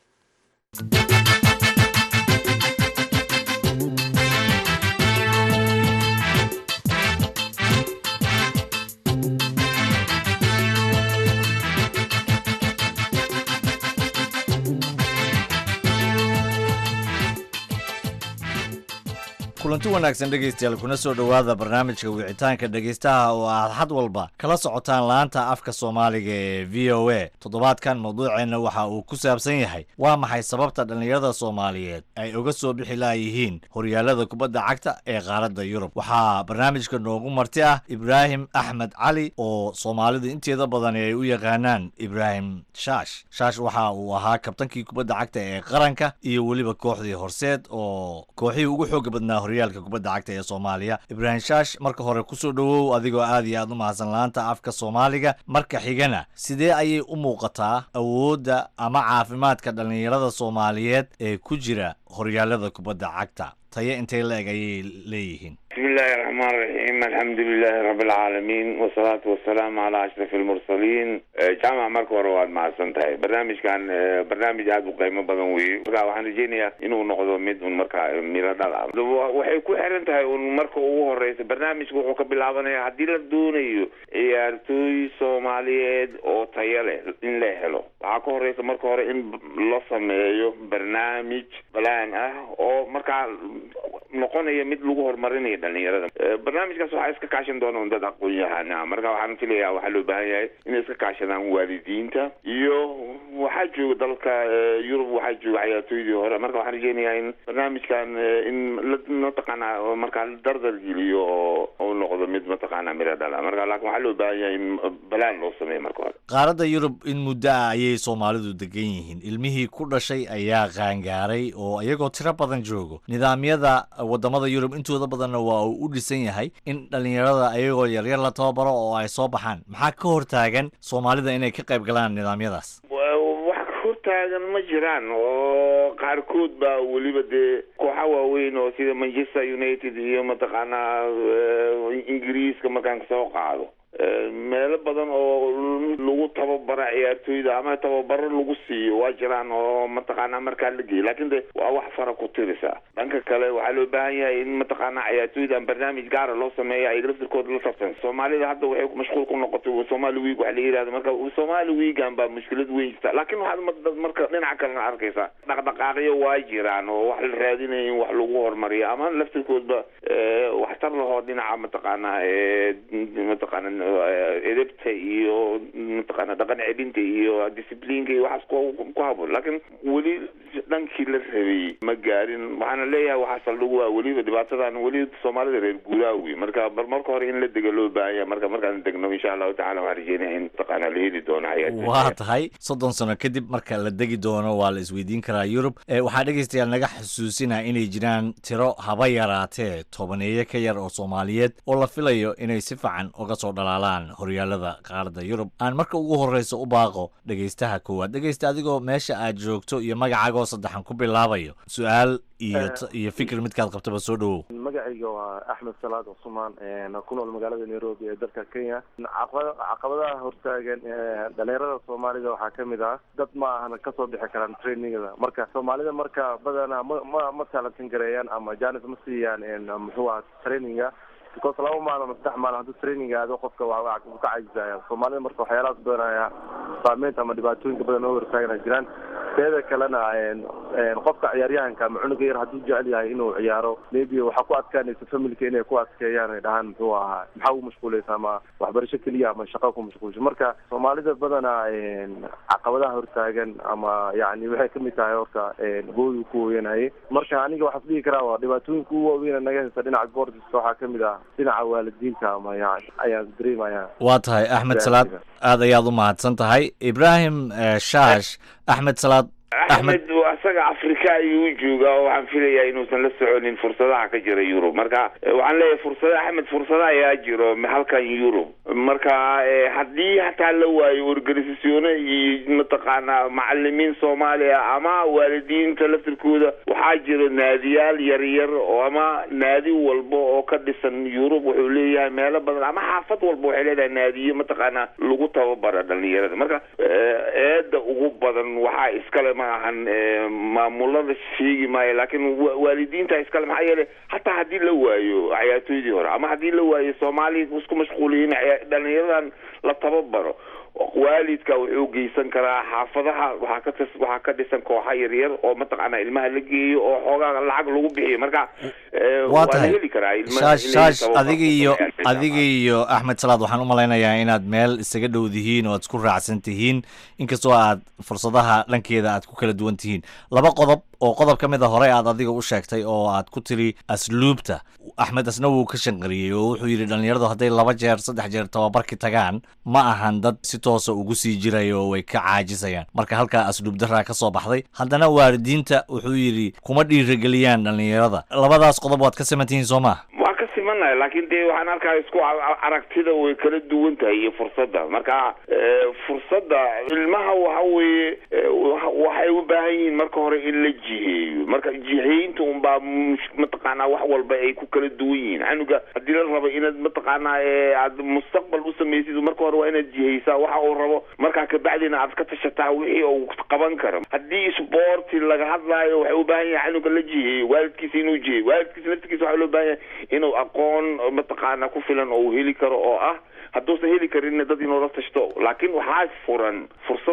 kulanti wanaagsan dhegaystayaal kuna soo dhowaada barnaamijka wicitaanka dhegaystaha oo aad xad walba kala socotaan laanta afka Soomaaliga ee VOA toddobaadkan mawduuceena waxa uu ku saabsan yahay waa maxay sababta dhalinyarada Soomaaliyeed ay uga soo bixi laayeen horyaalada kubadda cagta ee qaaradda Yurub waxa barnaamijka noogu marti ah Ibrahim Axmed Cali oo Soomaalidu inteeda badan ay u yaqaanaan Ibrahim Shaash waxa uu ahaa kabtankii kubadda cagta ee qaranka iyo waliba kooxdii Horseed oo kooxii ugu xoog badnaa horyaalka kubadda cagta ee Soomaaliya Ibrahim Shaash marka hore ku soo dhawow adigoo aad iyo aad u mahadsan laanta afka Soomaaliga marka xigana sidee ayay u muuqataa awoodda ama caafimaadka dhalinyarada Soomaaliyeed ee ku jira horyaalada kubadda cagta taye intee leeg ayay leeyihiin بسم الله الرحمن الرحيم الحمد لله رب العالمين والصلاة والسلام على أشرف المرسلين جامع مركو رواد مع سنتهي برنامج كان برنامج هذا قيمة بدنوي وحن رجينا إنه نقضوا مد مركا ميراد العام وحيكون حرنتهي والمركو هو الرئيس برنامج وحوك بالعبانة عديل الدوني يارتوي سوماليد أو طيالة إن لا هلو عاكو الرئيس مركو هو إن لصم برنامج بلان أو مركا نقول هي مد لغور مريني dhalinyarada barnaamijkaas waxa iska kaashan doonaan dad aqoon-yahana marka waxaan filayaa waxa loo baahan yahay in iska kaashadaan waalidiinta iyo waxa jooga dalka Yurub waxa jooga ciyaartooydii hore marka waxaan rajeynayaa in barnaamijkan in la taqana marka dardar geliyo oo noqdo mid mataqaana miradala marka laakiin waxa loo baahan yahay in balaan loo sameeyo marka hore qaaradda Yurub in muddo ayay Soomaalidu degan yihiin ilmihii ku dhashay ayaa qaangaaray oo iyagoo tiro badan joogo nidaamyada wadamada Yurub intooda badan waa u dhisan yahay in dhalinyarada ayagoo yaryar la tababaro oo ay soo baxaan maxaa ka hortaagan Soomaalida inay ka qayb galaan nidaamyadaas wax ka hortaagan ma jiraan oo qaarkood baa waliba dee kooxo waaweyn oo sida Manchester United iyo mataqaana Ingiriiska markaan soo qaado meelo badan oo lagu tababaro ciyaartooyda ama tababaro lagu siiyo waa jiraan oo mataqaana markaa la geeyo laakiin de waa wax fara ku tirisa dhanka kale waxaa loo baahan yahay in mataqaana ciyaartooyda barnaamij gaar ah loo sameeyo ay laftirkooda la tartan Soomaalida hadda waxay mashquul ku noqotay Somali Week waxa la yiraahdo marka Somali Week baa mushkilad weyn jirta laakiin waxaad marka dhinaca kale arkaysaa dhaqdhaqaaqyo waa jiraan oo wax la raadinayo wax lagu hormariyo ama laftirkooda wax tar laho dhinaca mataqaana edebta iyo mataqaana dhaqan celinta iyo disciplineka iyo waxaas ku habboon laakiin weli dhankii la rabay ma gaarin waxaana leeyahay waxaa saldhigu waa weliba dhibaatadan weli Soomaalida reer guuraawi marka marka hore in la dego loo baahan yahay markaan degno insha Allah taala waxaan rajeynayaa in mataqaana la heli doono hay'ad waa tahay 30 sano kadib marka la degi doono waa la isweydiin karaa Yurub waxaa dhageystayaal naga xasuusinaa inay jiraan tiro haba yaraatee tobaneeyo ka yar oo Soomaaliyeed oo la filayo inay si fiican uga soo dhalaalaan horyaalada qaaradda Yurub aan aan marka ugu horreysa u baaqo dhegaystaha koowaad. dhegaysta adigoo meesha aad joogto iyo magacaagoo saddexan ku bilaabayo su-aal iyo fikir midkaad qabtaba soo dhawow. magacayga waa Axmed Salaad Cusmaan ku nool magaalada Nairobi ee dalka Kenya. caqabadaha hortaagan dhalinyarada Soomaalida waxaa kamid ah dad ma ahan ka soo bixi karaan trainingada. marka Soomaalida marka badanaa ma talantin gareeyaan ama jaanis ma siiyaan muxuu ahaa traininga because laba maalin ama saddex maalin hadduu training aado qofka waa ka cajisaya. Soomaalida marka waxyaalahaas badanaya saameynta ama dhibaatooyinka badan oo hortaagana jiraan. teeda kalena qofka ciyaaryahanka ama cunuga yar hadduu jecel yahay inuu ciyaaro maybe waxaa ku adkaanaysa familka inay ku adkeeyaan ay dhahaan muxuu ahaa maxaa ugu mashquulaysa ama waxbarasho keliya ama shaqo ku mashquulsha. marka Soomaalida badanaa caqabadaha hortaagan ama yani waxay kamid tahay horta goodu ku weynahay. marka aniga waxaan dhihi karaa waa dhibaatooyinka ugu waaweyn naga haysta dhinaca sportska waxaa kamid ah dhinaca waalidiinta ama yani ayaan dareemayaa. waa tahay Axmed Salaad aad ayaad u mahadsan tahay. Ibrahim Shaash Axmed Salaad axmed asaga Afrika ayuu joogaa oo waxaan filayaa inuusan la soconin fursadaha ka jira Yurub. marka waxaan leeyahay fursada ayaa jiro halkan Yurub. marka haddii hataa la waayo organisasyone iyo mataqaanaa macalimiin Soomaaliya ama waalidiinta laftirkooda waxaa jira naadiyaal yaryar oo ama naadi walba oo ka dhisan Yurub wuxuu leeyahay meelo badan ama xaafad walba waxay leedahay naadiyo mataqaanaa lagu tababaro dhalinyarada. marka eeda ugu badan waxaa iskale maahan maamulada sheegi maayo laakiin waalidiinta iskale maxaa yeelay hataa haddii la waayo ciyaartooydii hore ama haddii la waayo Soomaali isku mashquuliyiin dhalinyaradan la tababaro waalidka wuxuu geysan karaa xaafadaha waxaa ka dhisan kooxa yaryar oo mataqaanaa ilmaha la geeyo oo xoogaa lacag lagu bixiyo. marka waa la heli karaa Shaash adiga iyo Axmed Salaad waxaan u malaynayaa inaad meel isaga dhow dihiin oo aad isku raacsan tihiin inkastoo aad fursadaha dhankeeda aad ku kala duwan tihiin. laba qodob oo qodob ka mid a hore aad adiga u sheegtay oo aad ku tiri asluubta. Axmed asna wuu ka shanqariyey oo wuxuu yidhi dhalinyaradu hadday 2 jeer 3 jeer tababarki tagaan ma ahan dad si toosa ugu sii jirayo oo way ka caajisayaan. marka halkaa asluub daraa ka soo baxday. haddana waalidiinta wuxuu yidhi kuma dhiirigeliyaan dhalinyarada. labadaas qodob waad ka simantihiin soo maa? waa ka simanahay laakiin dee waxaan arkaa isku aragtida way kala duwan tahay iyo fursadda. marka fursadda ilmaha waxa weeye waxay u baahan yihiin marka hore in la jiheeyo. marka jiheynta unbaa mataqaanaa wax walba ay ku kala duwan yihiin. canuga haddii la rabo inaad mataqaanaa aad mustaqbal u samaysid marka hore waa inaad jiheysaa waxa uu rabo markaa kabacdina aad ka tashataa wixii uu qaban karo. haddii sporti laga hadlaayo waxay u baahan yahay canuga la jiheeyo waalidkiisa inuu jiheeyo. waalidkiisa laftigiisa waxaa loo baahan yahay inuu aqoon mataqaanaa ku filan oo uu heli karo oo ah hadduusan heli karin dad inuu la tashto. laakiin waxaa furan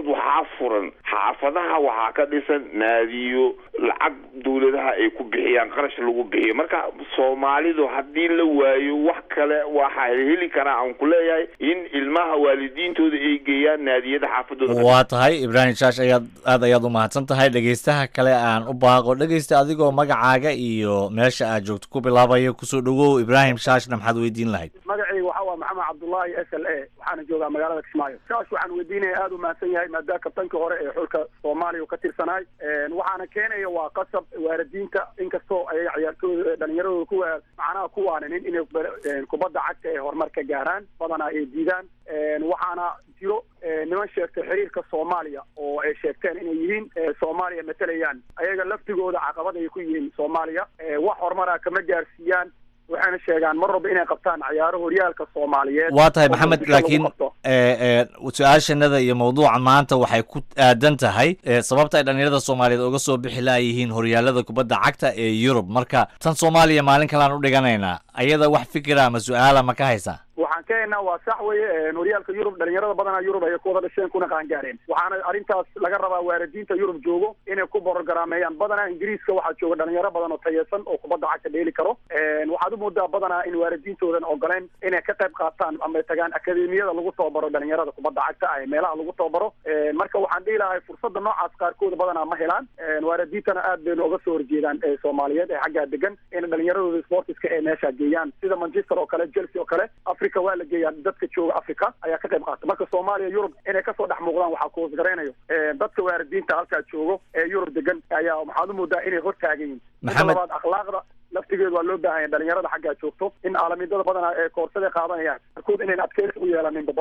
xaafadaha waxaa ka dhisan naadiyo lacag dawladaha ay ku bixiyaan qarash lagu bixiyo. marka Soomaalidu haddii la waayo wax kale waxaa heli karaa aan ku leeyahay in ilmaha waalidiintooda ay geeyaan naadiyada xaafadooda. waa tahay Ibrahim Shaash aad ayaad u mahadsan tahay. dhegaystaha kale aan u baaqo. dhegaysta adigoo magacaaga iyo meesha aad joogto ku bilaabayo kusoo dhawow. Ibrahim Shaashna maxaad weydiin lahayd? magacayga waxaa waa Maxamed Cabdullaahi SLA waxaana joogaa magaalada Kismaayo. Shaash waxaan weydiinaya aad u mahadsan yahay maadaama kabtankii hore ee xulka Soomaaliya ka tirsanaay. waxaana keenaya waa qasab waalidiinta inkastoo ay ciyaartooyda dhalinyarada macnaha ku waaninin inay kubadda cagta ee horumar ka gaaraan badanaa ay diidaan. waxaana jiro niman sheegtay xiriirka Soomaaliya oo ay sheegteen inay yihiin Soomaaliya matalayaan ayaga laftigooda caqabad ay ku yihiin Soomaaliya wax horumar kama gaarsiiyaan. waxaana sheegaan mar walba inay qabtaan ciyaaro horyaalka Soomaaliyeed. waa tahay Maxamed laakiin su-aashanada iyo mawduuca maanta waxay ku aadan tahay sababta ay dhalinyarada Soomaaliyeed uga soo bixi laayihiin horyaalada kubadda cagta ee Yurub. marka tan Soomaaliya maalin kale aan u dhiganaynaa ayada wax fikira ama su'aala ma ka haysaa? waxaan ka haynaa waa sax weeye horyaalka Yurub dhalinyarada badanaa Yurub ay ku wada dhasheen kuna qaangaareen. waxaana arrintaas laga rabaa waalidiinta Yurub joogo inay ku borogarameeyaan. badanaa Ingiriiska waxaa jooga dhalinyaro badan oo tayeysan oo kubadda cagta dheeli karo. waxaad u moodaa badanaa in waalidiintoodan ogoleen inay ka qayb qaataan ama tagaan akademiyada lagu tababaro dhalinyarada kubadda cagta ay meelaha lagu tababaro. marka waxaan dhihi lahay fursadda noocaas qaarkood badanaa ma helaan. waalidiintana aad baynu uga soo horjeedaan Soomaaliyeed ee xaggaa degan in dhalinyaradooda sportiska ee meesha geeyaan sida Manchester oo kale Chelsea oo kale Afrika waa la geeyaa. dadka jooga Afrika ayaa ka qayb qaata. marka Soomaaliya Yurub inay ka soo dhex muuqdaan waxaa ku hoosgareynayo dadka waalidiinta halkaa joogo ee Yurub degan ayaa waxaad u moodaa inay hortaagan yihiin. labaad akhlaaqda laftigeedu waa loo baahan yahay dhalinyarada xaggaa joogto in caalamidada badanaa ee koorsada qaadanayaan qaarkood inayn adkeysi u yeelaninba badanaa.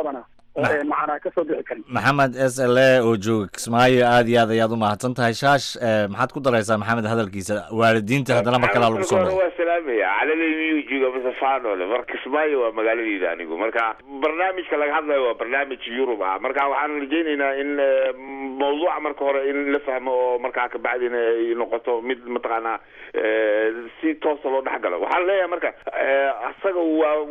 oo macnaa ka soo bixi karin. maxamed SLA oo jooga Kismaayo aad iyo aad ayaad u mahadsan tahay. Shaash maxaad ku daraysaa maxamed hadalkiisa waalidiinta haddana mar kale lagu soo waa salaamaya calalay jooga masafaano le marka Kismaayo waa magaaladiida anigu marka barnaamijka laga hadlayo waa barnaamij Yurub ah marka waxaan rajaynaynaa in mawduuca marka hore in la fahmo oo marka ka bacdina ay noqoto mid mataqaana si toos loo dhaxgalo waxaan leeyahay marka asaga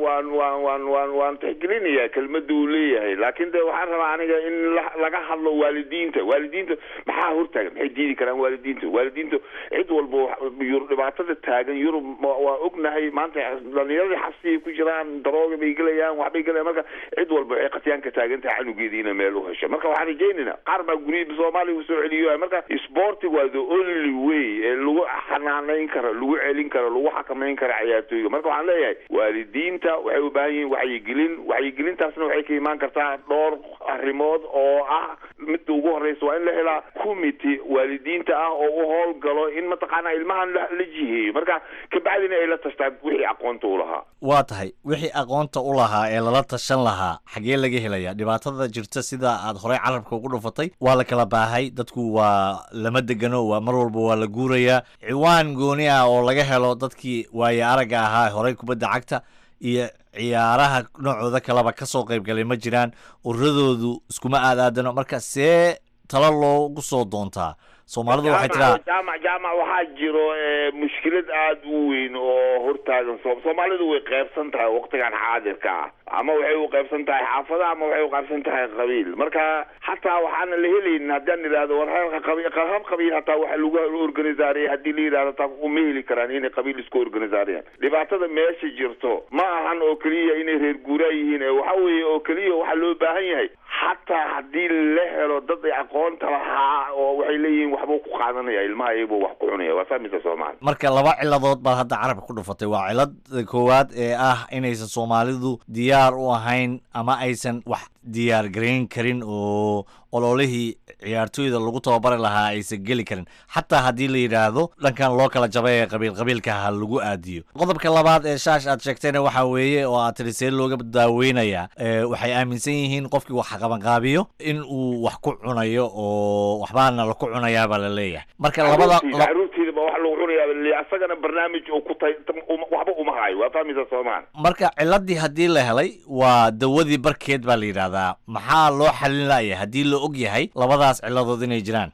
waan tixgelinayaa kelmadda uu leeyahay laakiin de waxaan rabaa aniga in laga hadlo waalidiinta maxaa hortaagan maxay diidi karaan waalidiinta cid walba dhibaatada taagan Yurub waa ognahay maanta dhalinyarada xabsiga ku jiraan darooga bay galayaan waxbay galayaan marka cid walba ay qatiyaan ka taagan tahay canugeediina meel u hesho marka waxaan rajaynaynaa qaar baa guriga Soomaaliya u soo celiyo marka sporting waa the only way lagu xanaanayn karo lagu celin karo lagu xakameyn karo ciyaartooyga marka waxaan leeyahay waalidiinta waxay u baahan yihiin wacyigelintaasna waxay ka imaan kartaa dhowr arrimood oo ah mid ugu horeysa waa in la helaa committee waalidiinta ah oo u howlgalo in mataqaana ilmahan la jiheeyo marka ka bacdina ay la tashtaan wixii aqoonta u lahaa waa tahay wixii aqoonta u lahaa ee lala tashan lahaa xagee laga helaya dhibaatada jirta sida aad horey carabka ugu dhufatay waa la kala baahay dadku waa lama degano waa mar walba waa la guurayaa ciwaan gooni ah oo laga helo dadkii waaye aragga ahaa horey kubadda cagta iyo ciyaaraha noocooda kaleba ka soo qayb galay ma jiraan uradoodu iskuma aadaadano marka see talo loogu soo doontaa Soomaalidu waxay tiraa jaamac waxaa jiro mushkilad aad u weyn oo hortaagan Soomaalidu way qaybsan tahay waqtigan xaadirka ama waxay u qaybsan tahay xaafadaha ama waxay u qaybsan tahay qabiil marka hataa waxaan la helayn haddaan niraado war qabiil hataa waxa lagu organisaariyay haddii la yiraahdo taa uma heli karaan inay qabiil isku organisaariyaan dhibaatada meesha jirto ma ahan oo kaliya inay reer guuraa yihiin waxa weeye oo kaliya waxa loo baahan yahay hataa haddii la helo dad ay aqoonta lahaa oo waxay leeyihiin waxba ku qaadanaya ilmaha iyagoo wax ku cunaya waa fahmaysa Soomaali marka laba ciladood baa hadda carabka ku dhufatay waa cilad koowaad ee ah inaysan Soomaalidu diyaar u ahayn ama aysan wax diyaar gareyn karin oo ololihii ciyaartooyda lagu tababari lahaa aysan geli karin xataa haddii la yidhaahdo dhankan loo kala jabay ee qabiilka ha lagu aadiyo qodobka labaad ee Shaash aad sheegtayna waxa weeye oo aad tirisay looga daaweynaya waxay aaminsan yihiin qofkii wax qabanqaabiyo in uu wax ku cunayo oo waxbaana la ku cunayaa baa la leeyahay marka caruurtiida ba wax lagu cunayaa asagana barnaamij oo ku tay waxba uma hayo waa fahmaysa Soomaali marka ciladii haddii la helay waa dawadii barkeed baa la yidhaahdaa maxaa loo xalin laaya haddii la og yahay labadaas ciladood inay jiraan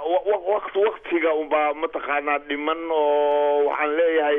waqtiga unbaa mataqaanaa dhiman oo waxaan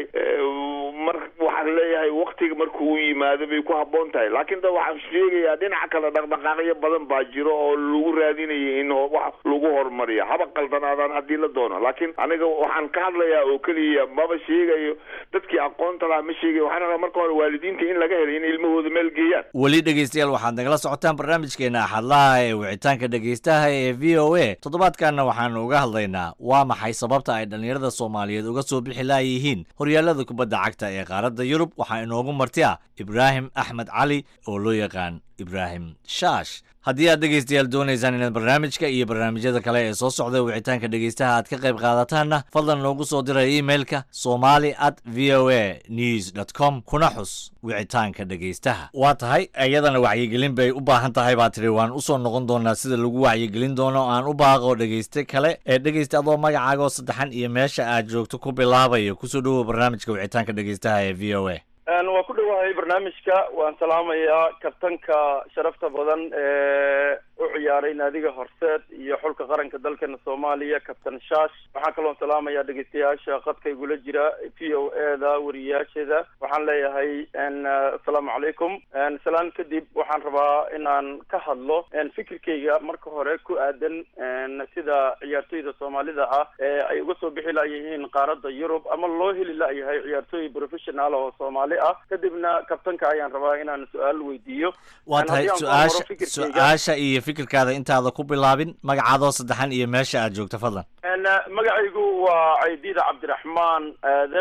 leeyahay waqtiga markuu yimaado bay ku habboon tahay laakiin da waxaan sheegayaa dhinaca kale dhaqdhaqaaqyo badan baa jiro oo lagu raadinayay in wax lagu horumariyo haba qaldanaadaan haddii la doono laakiin aniga waxaan ka hadlayaa oo keliya maba sheegayo dadkii aqoonta lahaa ma sheegayo waxaan rabaa marka hore waalidiinta in laga helay in ilmahooda meel geeyaan weli dhegeystayaal waxaad nagala socotaan barnaamijkeena axadlaha ee wicitaanka dhegeystaha ee VOA toddobaadkanna waxaanu uga hadlaynaa waa maxay sababta ay dhalinyarada Soomaaliyeed uga soo bixi laayihiin horyaalada kubadda cagta ee qaaradda Yurub waxaa inoogu marti ah Ibraahim Axmed Cali oo loo yaqaan Ibraahim Shaash haddii aad dhegeystayaal doonaysaan inaad barnaamijka iyo barnaamijyada kale ee soo socda wicitaanka dhegeystaha aad ka qayb qaadataanna fadlan noogu soo diray emailka somali@voanews.com kuna xus wicitaanka dhegeystaha waa tahay iyadana wacyigelin bay u baahan tahay baa tiri waan usoo noqon doonaa sida lagu wacyigelin doono aan u baaqo dhegeyste kale ee dhegeysta adoo magacaago saddexan iyo meesha aad joogto ku bilaabayo kusoo dhawow barnaamijka wicitaanka dhegeystaha ee VOA waa ku dhawahay barnaamijka waan salaamayaa kabtanka sharafta badan ee u ciyaaray naadiga Horseed iyo xulka qaranka dalkeena Soomaaliya kabtan Shaash waxaan kaloo salaamayaa dhageystayaasha qadka igula jira VOA-da wariyaasheeda waxaan leeyahay assalaamu calaykum salaan kadib waxaan rabaa inaan ka hadlo fikirkayga marka hore ku aadan sida ciyaartooyda Soomaalida ah ee ay uga soo bixi laayeen qaaradda Yurub ama loo heli laayahay ciyaartooy professional oo Soomaali ah kadibna kabtanka ayaan rabaa inaan su'aal weydiiyo waa tahay su'aasha iyo fikirkaada intaada ku bilaabin magacaadoo saddexan iyo meesha aad joogto fadlan magacaygu waa Caydiida Cabdiraxmaan Aadan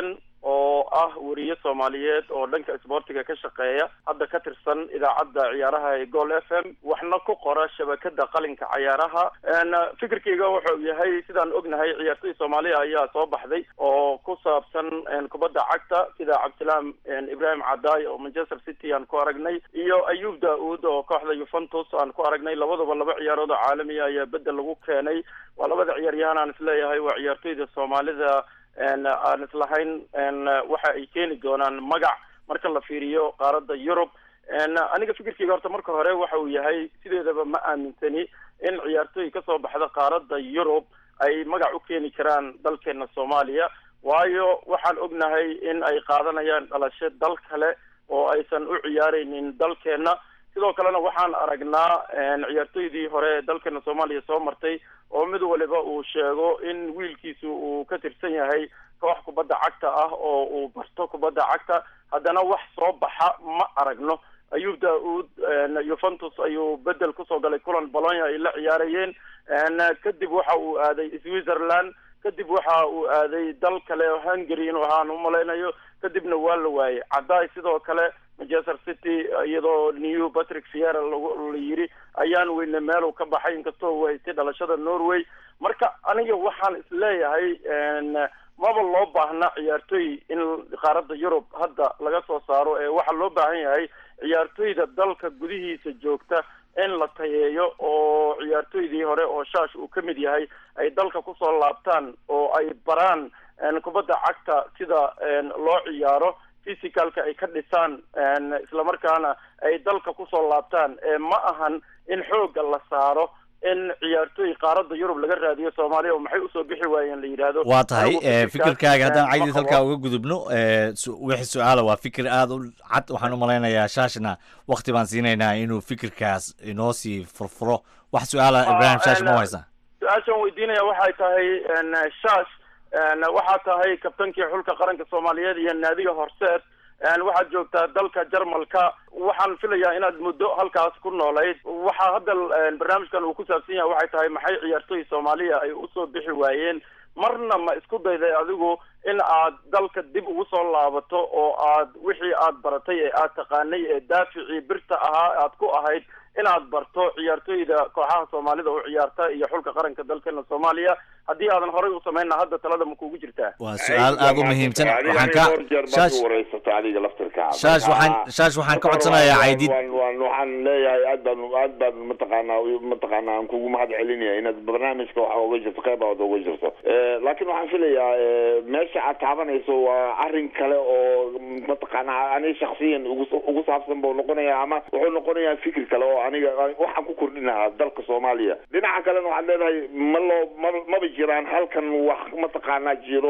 oo ah wariye soomaaliyeed oo dhanka isboortiga ka shaqeeya, hadda ka tirsan idaacadda ciyaaraha ee Goal FM, waxna ku qora shabakada qalinka ciyaaraha. Fikirkayga wuxuu yahay sidaan ognahay ciyaartoy Soomaaliya ayaa soo baxday oo ku saabsan kubadda cagta, sida Cabdisalaam Ibrahim Cadaay oo Manchester City aan ku aragnay, iyo Ayub Daud oo kooxda Juventus aan ku aragnay. Labadaba laba ciyaarood oo caalami ah ayaa bedel lagu keenay. Waa labada ciyaaryahan aan isleeyahay waa ciyaartoyda Soomaalida aan islahayn waxa ay keeni doonaan magac marka la fiiriyo qaaradda Yurub. aniga fikirkayga horta marka hore waxa uu yahay sideedaba ma aaminsani in ciyaartoy ka soo baxda qaaradda Yurub ay magac u keeni karaan dalkeena Soomaaliya, waayo waxaan ognahay in ay qaadanayaan dhalasho dal kale oo aysan u ciyaaraynin dalkeena. sidoo kalena waxaan aragnaa ciyaartoydii hore dalkeena Soomaaliya soo martay oo mid waliba uu sheego in wiilkiisu uu ka tirsan yahay koox kubadda cagta ah oo uu barto kubadda cagta, haddana wax soo baxa ma aragno. Ayub Daud Juventus ayuu bedel kusoo galay kulan Bologna ay la ciyaarayeen, kadib waxa uu aaday Switzerland, kadib waxa uu aaday dal kale oo Hungary inuu ahaan u malaynayo, kadibna waa la waayay. Cadaay sidoo kale Manchester City iyadoo new Patrick Vieira la yiri ayaan weyne meel uu ka baxay inkastoo waytay dhalashada Norway. Marka aniga waxaan isleeyahay maba loo baahna ciyaartoy in qaaradda Yurub hadda laga soo saaro, ee waxa loo baahan yahay ciyaartoyda dalka gudihiisa joogta in la tayeeyo oo ciyaartoydii hore oo Shaash uu ka mid yahay ay dalka ku soo laabtaan oo ay baraan kubadda cagta sida loo ciyaaro, physicalka ay ka dhisaan, isla markaana ay dalka ku soo laabtaan. Ma ahan in xoogga la saaro in ciyaartoy qaaradda Yurub laga raadiyo Soomaaliya oo maxay u soo bixi waayeen la yiraahdo. waa tahay fikirkaaga haddaan caydid halkaa uga gudubno wixii su-aala waa fikir aada u cad. waxaan u malaynayaa Shaashna waqti baan siinaynaa inuu fikirkaas inoo sii furfuro. wax su-aala Ibrahim Shaash ma haysaa? su-aashaan weydiinaya waxay tahay Shaash, waxaa tahay kabtankii xulka qaranka Soomaaliyeed iyo naadiga Horseed, waxaad joogtaa dalka Jarmalka. waxaan filayaa inaad muddo halkaas ku noolayd. waxaa hadda barnaamijkan uu ku saabsan yahay waxay tahay maxay ciyaartoy Soomaaliya ay u soo bixi waayeen. marna ma isku dayday adigu in aad dalka dib ugu soo laabato oo aad wixii aad baratay ee aad taqaanay ee daaficii birta ahaa aad ku ahayd inaad barto ciyaartoyda kooxaha Soomaalida oo ciyaarta iyo xulka qaranka dalkeena Soomaaliya? haddii aadan horay u sameynaa hadda talada ma kuugu jirtaa? waa su-aal aada u muhiimsan. waxaan ka Shaash waxaan ka codsanayaa caydid. waxaan leeyahay aad baan mataqaanaa aan kugu mahad celinaya inaad barnaamijka waxa uga jirto qayb aad uga jirto. laakiin waxaan filayaa meesha aad taabanayso waa arrin kale oo mataqaanaa ani shakhsiyan ugu saabsan buu noqonayaa, ama wuxuu noqonayaa fikir kale oo aniga waxaan ku kordhinahaa dalka Soomaaliya. dhinaca kalena waxaad leedahay maba jiraan halkan wax mataqaanaa jiro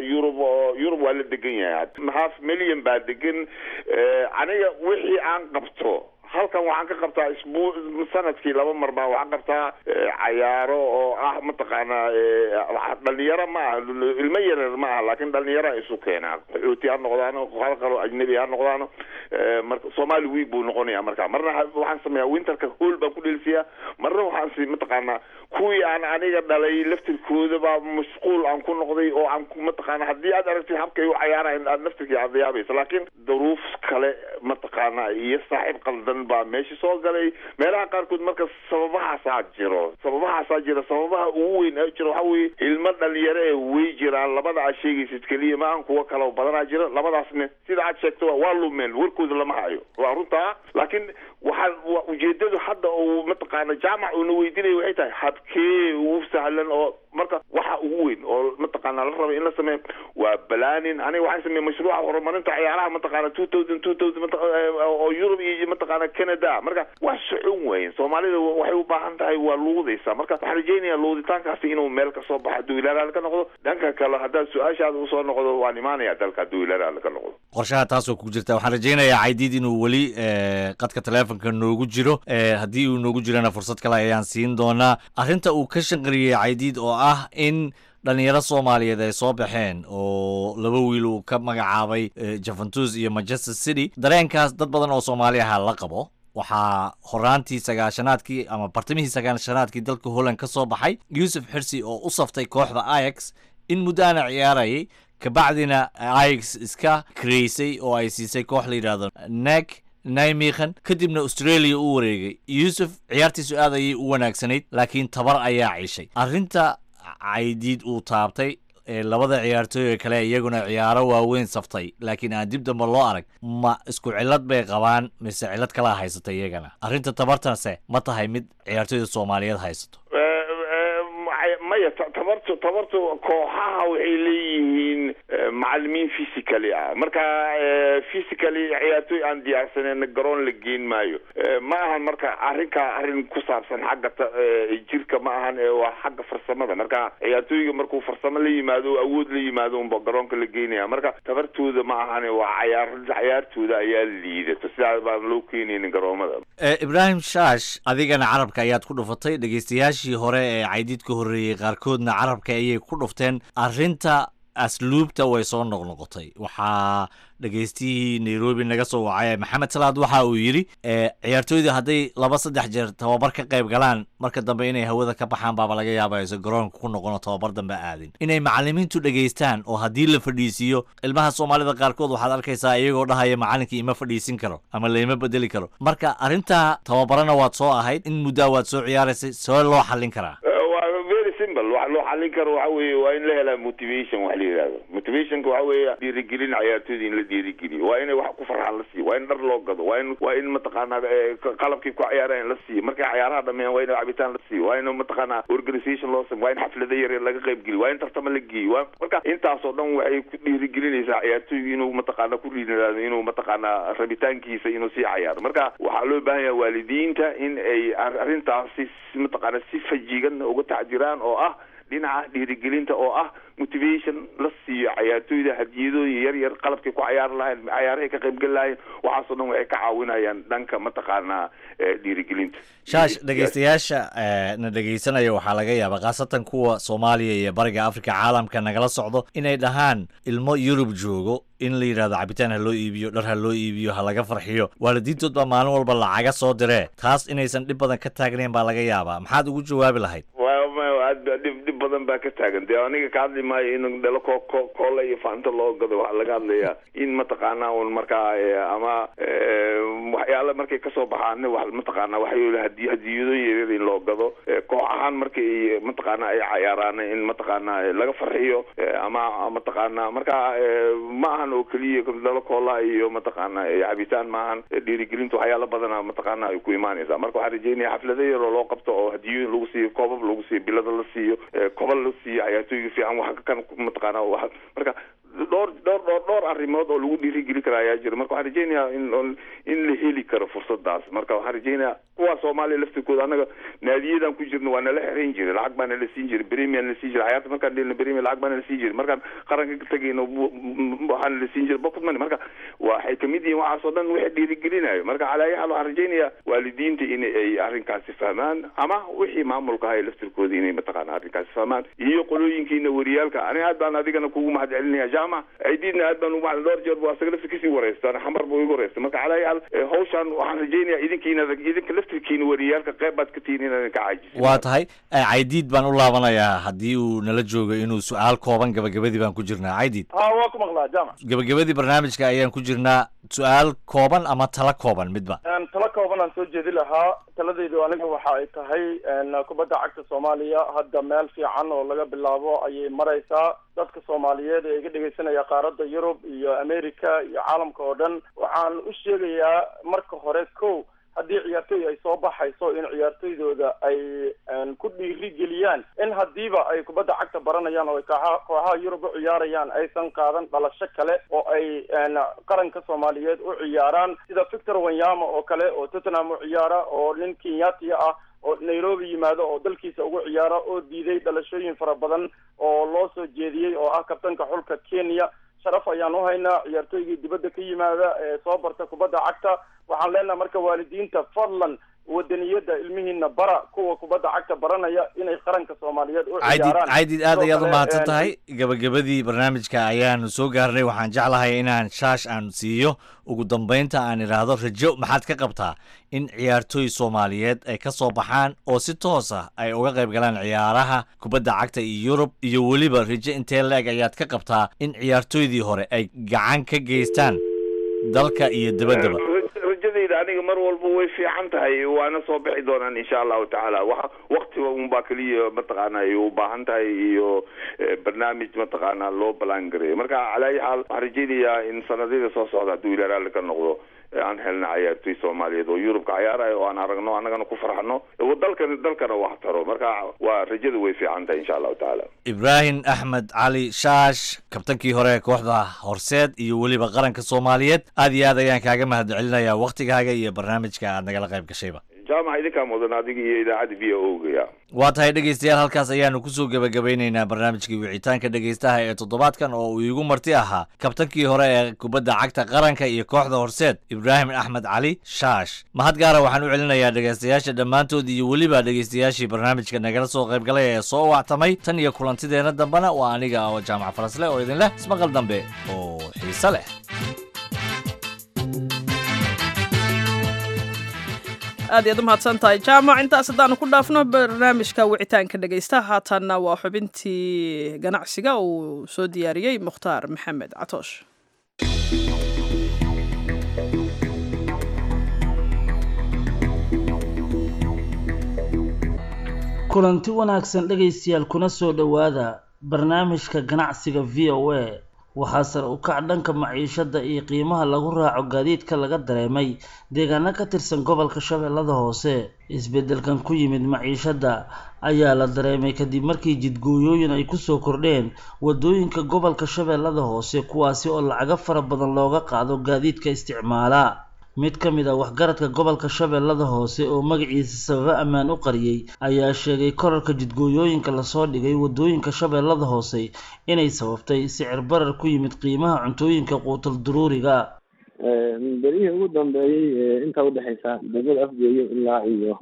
Yurub waa la degan yahay, half million baa degan. aniga wixii aan qabto halkan waxaan ka qabtaa sanadkii 2 mar baan waxaan qabtaa cayaaro oo ah mataqaanaa dhalinyaro ma aha, ilmo yaryar ma aha, laakiin dhalinyaro isu keenaa. xuuti ha noqdaano, qalqalo ajnabi ha noqdaano. marka Soomaali week buu noqonayaa. marka marna waxaan sameeyaa winterka hool baan ku dheelsiyaa, marna waxaan si mataqaanaa kuwii aan aniga dhalay laftirkooda baa mashquul aan ku noqday oo aan mataqaanaa haddii aad aragtid habkay u cayaarayaan aad laftirkii aad yaabaysa. laakiin duruuf kale mataqaanaa iyo saaxiib qaldan baa meesha soo galay meelaha qaarkood. marka sababahaasaa jira sababaha ugu weyn ee jira waxaa weeye ilmo dhalinyaro ee way jiraan. labada aad sheegaysid keliya ma aan kuwa kale badanaa jira. labadaasna sida aad sheegto waa lumeen, warkooda lama hayo, waa runtaa. laakiin waxaa ujeedadu hadda uu mataqaana jaamac uuna weydiinaya waxay tahay habkee ugu sahlan oo marka waxa ugu weyn oo mataqaana la rabo in la sameeyo waa balaanin. aniga waxaan sameeyay mashruuca horumarinta ciyaaraha mataqaana 2000 oo Yurub iyo mataqaana Canada. marka wax socon weyn Soomaalida waxay u baahan tahay waa luudaysa. marka waxaan rajaynayaa luuditaankaasi inuu meel ka soo baxo duwilaal ka noqdo. dhanka kale haddii su'aashaada u soo noqdo waan imaanayaa dalka duwilaal ka noqdo. qorshaha taasoo ku jirta. waxaan rajaynayaa caydid inuu weli qadka telefonka noogu jiro. haddii uu noogu jirana fursad kale ayaan siin doonaa. arrinta uu ka shanqariyey caydid oo ah in dhalinyaro Soomaaliyeed ay soo baxeen oo 2 wiil uu ka magacaabay Juventus iyo Manchester City. dareenkaas dad badan oo Soomaali ah la qabo. waxaa horaantii 9-shanaadkii ama bartamihii 9-shanaadkii dalka Holland ka soo baxay Yusuf Xirsi oo u saftay kooxda Ajax in muddaana ciyaarayay, kabacdina Ajax iska kreysay oo ay siisay koox la yidhaahdo Nijmegen kadibna Australia u wareegay. Yusuf ciyaartiisu aad ayay u wanaagsanayd laakiin tabar ayaa cishay. Arrinta Caydiid uu taabtay labada ciyaartooy kale iyaguna ciyaaro waaweyn saftay laakiin aan dib dambe loo arag ma isku cilad bay qabaan mise cilad kala haysata iyagana. Arrinta tabartanse ma tahay mid ciyaartooyda Soomaaliyeed haysato? maya tabartu kooxaha waxay leeyihiin macallimiin physically ah marka physically ciyaartooy aan diyaarsaneyn garoon la geyn maayo ma ahan marka arrin ku saabsan xagga jirka ma ahan waa xagga farsamada marka ciyaartooyga markuu farsamo la yimaado awood la yimaado unba garoonka la geynaya marka tabartooda ma ahan waa ciyaartooda ayaa liidato sidaas baan loo keenaynin garoomada. Ibrahim Shaash adigana carabka ayaad ku dhufatay dhageystayaashii hore ee Caydiid ka horreeyay qaarkoodna carabka ayay ku dhufteen arrinta asluubta way soo noqnoqotay. Waxaa dhageystihii Nairobi naga soo wacay Maxamed Salaad waxa uu yiri ciyaartooyda hadday 2-3 jeer tababar ka qayb galaan marka dambe inay hawada ka baxaan baa laga yaabaa in garoonka ku noqono tababar dambe aadin inay macallimiintu dhageystaan oo haddii la fadhiisiyo ilmaha Soomaalida qaarkood waxaad arkaysaa iyagoo dhahaya macallinkii ima fadhiisin karo ama leema bedeli karo marka arrinta tababarana waad soo ahayd in muddo waad soo ciyaaraysay soo loo xallin karaa. wax loo xallin karo waxa weeye waa in la helaa motivation wax la yiraahdo motivationka waxa weeye dhiirigelin ciyaartooyda in la dhiirigeliyo waa in wax ku farxaan la siiyo waa in dhar loo gado waa in mataqaanaa qalabkii ku ciyaaraan la siiyo markay ciyaaraha dhameeyaan waa in cabitaan la siiyo waa in mataqaanaa organization loo sameeyo waa in xaflado yar laga qayb geliyo waa in tartamo la geeyo marka intaas oo dhan waxay ku dhiirigelinaysaa ciyaartooyga inuu mataqaanaa ku dhiirinaado inuu mataqaanaa rabitaankiisa inuu sii ciyaaro marka waxaa loo baahan yahay waalidiinta in ay arrintaasi mataqaanaa si fajigan uga tacjiraan oo ah dhinaca dhiirigelinta oo ah motivation la siiyo ciyaartooyda hadiyadooyin yar qalabkii ku ciyaar lahayn ciyaaraha ka qayb gal lahayn waxaas oo dhan waxay ka caawinayaan dhanka mataqaanaa dhiirigelinta. Shaash dhageystayaasha na dhageysanaya waxaa laga yaabaa khaasatan kuwa Soomaaliya iyo bariga Afrika caalamka nagala socdo inay dhahaan ilmo Yurub joogo in la yiraahdo cabitaan ha loo iibiyo dhar ha loo iibiyo ha laga farxiyo waalidiintood baa maalin walba lacaga soo diree taas inaysan dhib badan ka taagnayn baa laga yaabaa maxaad ugu jawaabi lahayd? dhib badan baa ka taagan dee aniga ka hadli maayo in dhalo koola iyo faanta loo gado waxaa laga hadlayaa in mataqaanaa un markaa ama waxyaala markay kasoo baxaan mataqaanaa waxay hadiyadooyin yaryar in loo gado koox ahaan markay mataqaanaa ay cayaaraan in mataqaanaa laga farxiyo ama mataqaanaa markaa ma ahan oo keliya dhalo koola iyo mataqaanaa cabitaan ma ahan dhiirigelinta waxyaala badana mataqaanaa ay ku imaanaysaa marka waxaan rajeynaya xaflado yar oo loo qabto oo hadiyooyin lagu siiyo koobab lagu siiyo bilada la siiyo kobol la siiyo ciyaartooyga fiican wax kan mataqaanaa marka dhowr arrimood oo lagu dhiirigeli kara ayaa jira marka waxaan rajeynayaa in la heli karo fursadaas marka waxaan rajeynayaa kuwa Soomaaliya laftirkooda anaga naadiyadan ku jirna waa nala xiran jiray lacag baa nala siin jiray premier la siin jiray ciyaarta markaan dheelna premier lacag baa nala siin jiray markaan qaranka tagayno waxaan la siin jiray pocket money marka waxay kamid yihiin waxaas oo dhan wixii dhiirigelinayo marka calaayaha waxaan rajeynayaa waalidiinta in ay arrinkaasi fahmaan ama wixii maamulka hay laftirkooda inay mataqaanaa arrinkaasi fahmaan iyo qolooyinkiina wariyaalka aniga aad baan adigana kugu mahad celinaya jaamac ciidina aad baan ugu macalin dhowr jeer buu asaga laftirkiisii wareystaan xamar buu igu wareystay marka calaayaal hawshan waxaan rajeynayaa idinka laftirkiina wariyaalka qayb baad ka tihiin inaan ka caajis waa tahay Caydiid baan u laabanayaa haddii uu nala joogo inuu su'aal kooban gabagabadii baan ku jirnaa Caydiid waa ku maqlaa jaamac gabagabadii barnaamijka ayaan ku jirnaa su'aal kooban ama tala kooban midba tala kooban aan soo jeedi lahaa taladaydu aniga waxa ay tahay kubadda cagta Soomaaliya hadda meel fiican oo laga bilaabo ayay maraysaa dadka Soomaaliyeed ee iga dhageysanaya qaaradda Yurub iyo America iyo caalamka oo dhan waxaan u sheegayaa marka hore haddii ciyaartooy ay soo baxayso in ciyaartooydooda ay ku dhiirigeliyaan in haddiiba ay kubadda cagta baranayaan oo kooxaha Yurub u ciyaarayaan aysan qaadan dhalasho kale oo ay qaranka Soomaaliyeed u ciyaaraan sida Victor Wanyama oo kale oo Tottenham u ciyaara oo nin Kenyaati ah oo Nairobi yimaado oo dalkiisa ugu ciyaara oo diiday dhalashooyin fara badan oo loo soo jeediyey oo ah kabtanka xulka Kenya sharaf ayaan u haynaa ciyaartooygii dibadda ka yimaada ee soo barta kubadda cagta waxaan leenahay marka waalidiinta fadlan wadaniyada ilmihiina bara kuwa kubadda cagta baranaya inay qaranka Soomaaliyeed u ciyaaraan caydid aad ayaad u mahadsan tahay gabagabadii barnaamijka ayaanu soo gaarnay waxaan jeclahay inaan shaash aan siiyo ugu dambeynta aan iraahdo rajo maxaad ka qabtaa in ciyaartooy Soomaaliyeed ay ka soo baxaan oo si toos ah ay uga qayb galaan ciyaaraha kubadda cagta ee Yurub iyo waliba rajo intee leeg ayaad ka qabtaa in ciyaartooydii hore ay gacan ka geystaan dalka iyo dibadda aniga mar walba way fiican tahay waana soo bixi doonaan insha Allah taala waqtiga un baa kaliya mataqaana ay u baahan tahay iyo barnaamij mataqaana loo balan gareeyo marka calay xal arjiniya in sanadida soo socda haduu ilaahay ka noqdo aan helna ciyaartoy Soomaaliyeed oo Yurub ka ciyaarayo oo aan aragno anagana ku farxano dalkana wax taro marka waa rajada way fiican tahay insha Allah taala Ibrahim Ahmed Ali Shaash kabtankii hore ee kooxda Horseed iyo waliba qaranka Soomaaliyeed aad iyo aad ayaan kaaga mahadcelinayaa waqtigaaga iyo barnaamijka aad nagala qayb gashayba jaamac idinka mudan adiga iyo idaacada VOA waa tahay dhegeystayaal halkaas ayaanu ku soo gabagabeynaynaa barnaamijkii wicitaanka dhegeystaha ee toddobaadkan oo uu igu marti ahaa kabtankii hore ee kubadda cagta qaranka iyo kooxda Horseed Ibrahim Ahmed Ali Shaash mahad gaara waxaan u celinayaa dhegeystayaasha dhammaantood iyo waliba dhegeystayaashii barnaamijka nagala soo qayb galay ee soo wactamay tan iyo kulantideena dambana waa aniga oo jaamac Farasle oo idin leh ismaqal dambe oo xiiso leh aad iyo mahadsan tahay jaamac intaas hadaan ku dhaafno barnaamijka wicitaanka dhageysta haatanna waa xubintii ganacsiga uu soo diyaariyay Mukhtaar Maxamed Catoosh kulanti wanaagsan dhageystayaal kuna soo dhawaada barnaamijka ganacsiga VOA waxaa sare u kac dhanka maciishada iyo qiimaha lagu raaco gaadiidka laga dareemay deegaano ka tirsan gobolka Shabeellada Hoose isbedelkan ku yimid maciishada ayaa la dareemay kadib markii jidgooyooyin ay ku soo kordheen wadooyinka gobolka Shabeellada Hoose kuwaasi oo lacaga fara badan looga qaado gaadiidka isticmaala mid ka mid ah waxgaradka gobolka Shabeellada Hoose oo magaciisa sabab ammaan u qariyay ayaa sheegay korarka jidgooyooyinka la soo dhigay wadooyinka Shabeellada Hoose inay sababtay sicir barar ku yimid qiimaha cuntooyinka quutal duruuriga berihii ugu dambeeyay inta u dhaxaysa degmada Afgeeyo ilaa iyo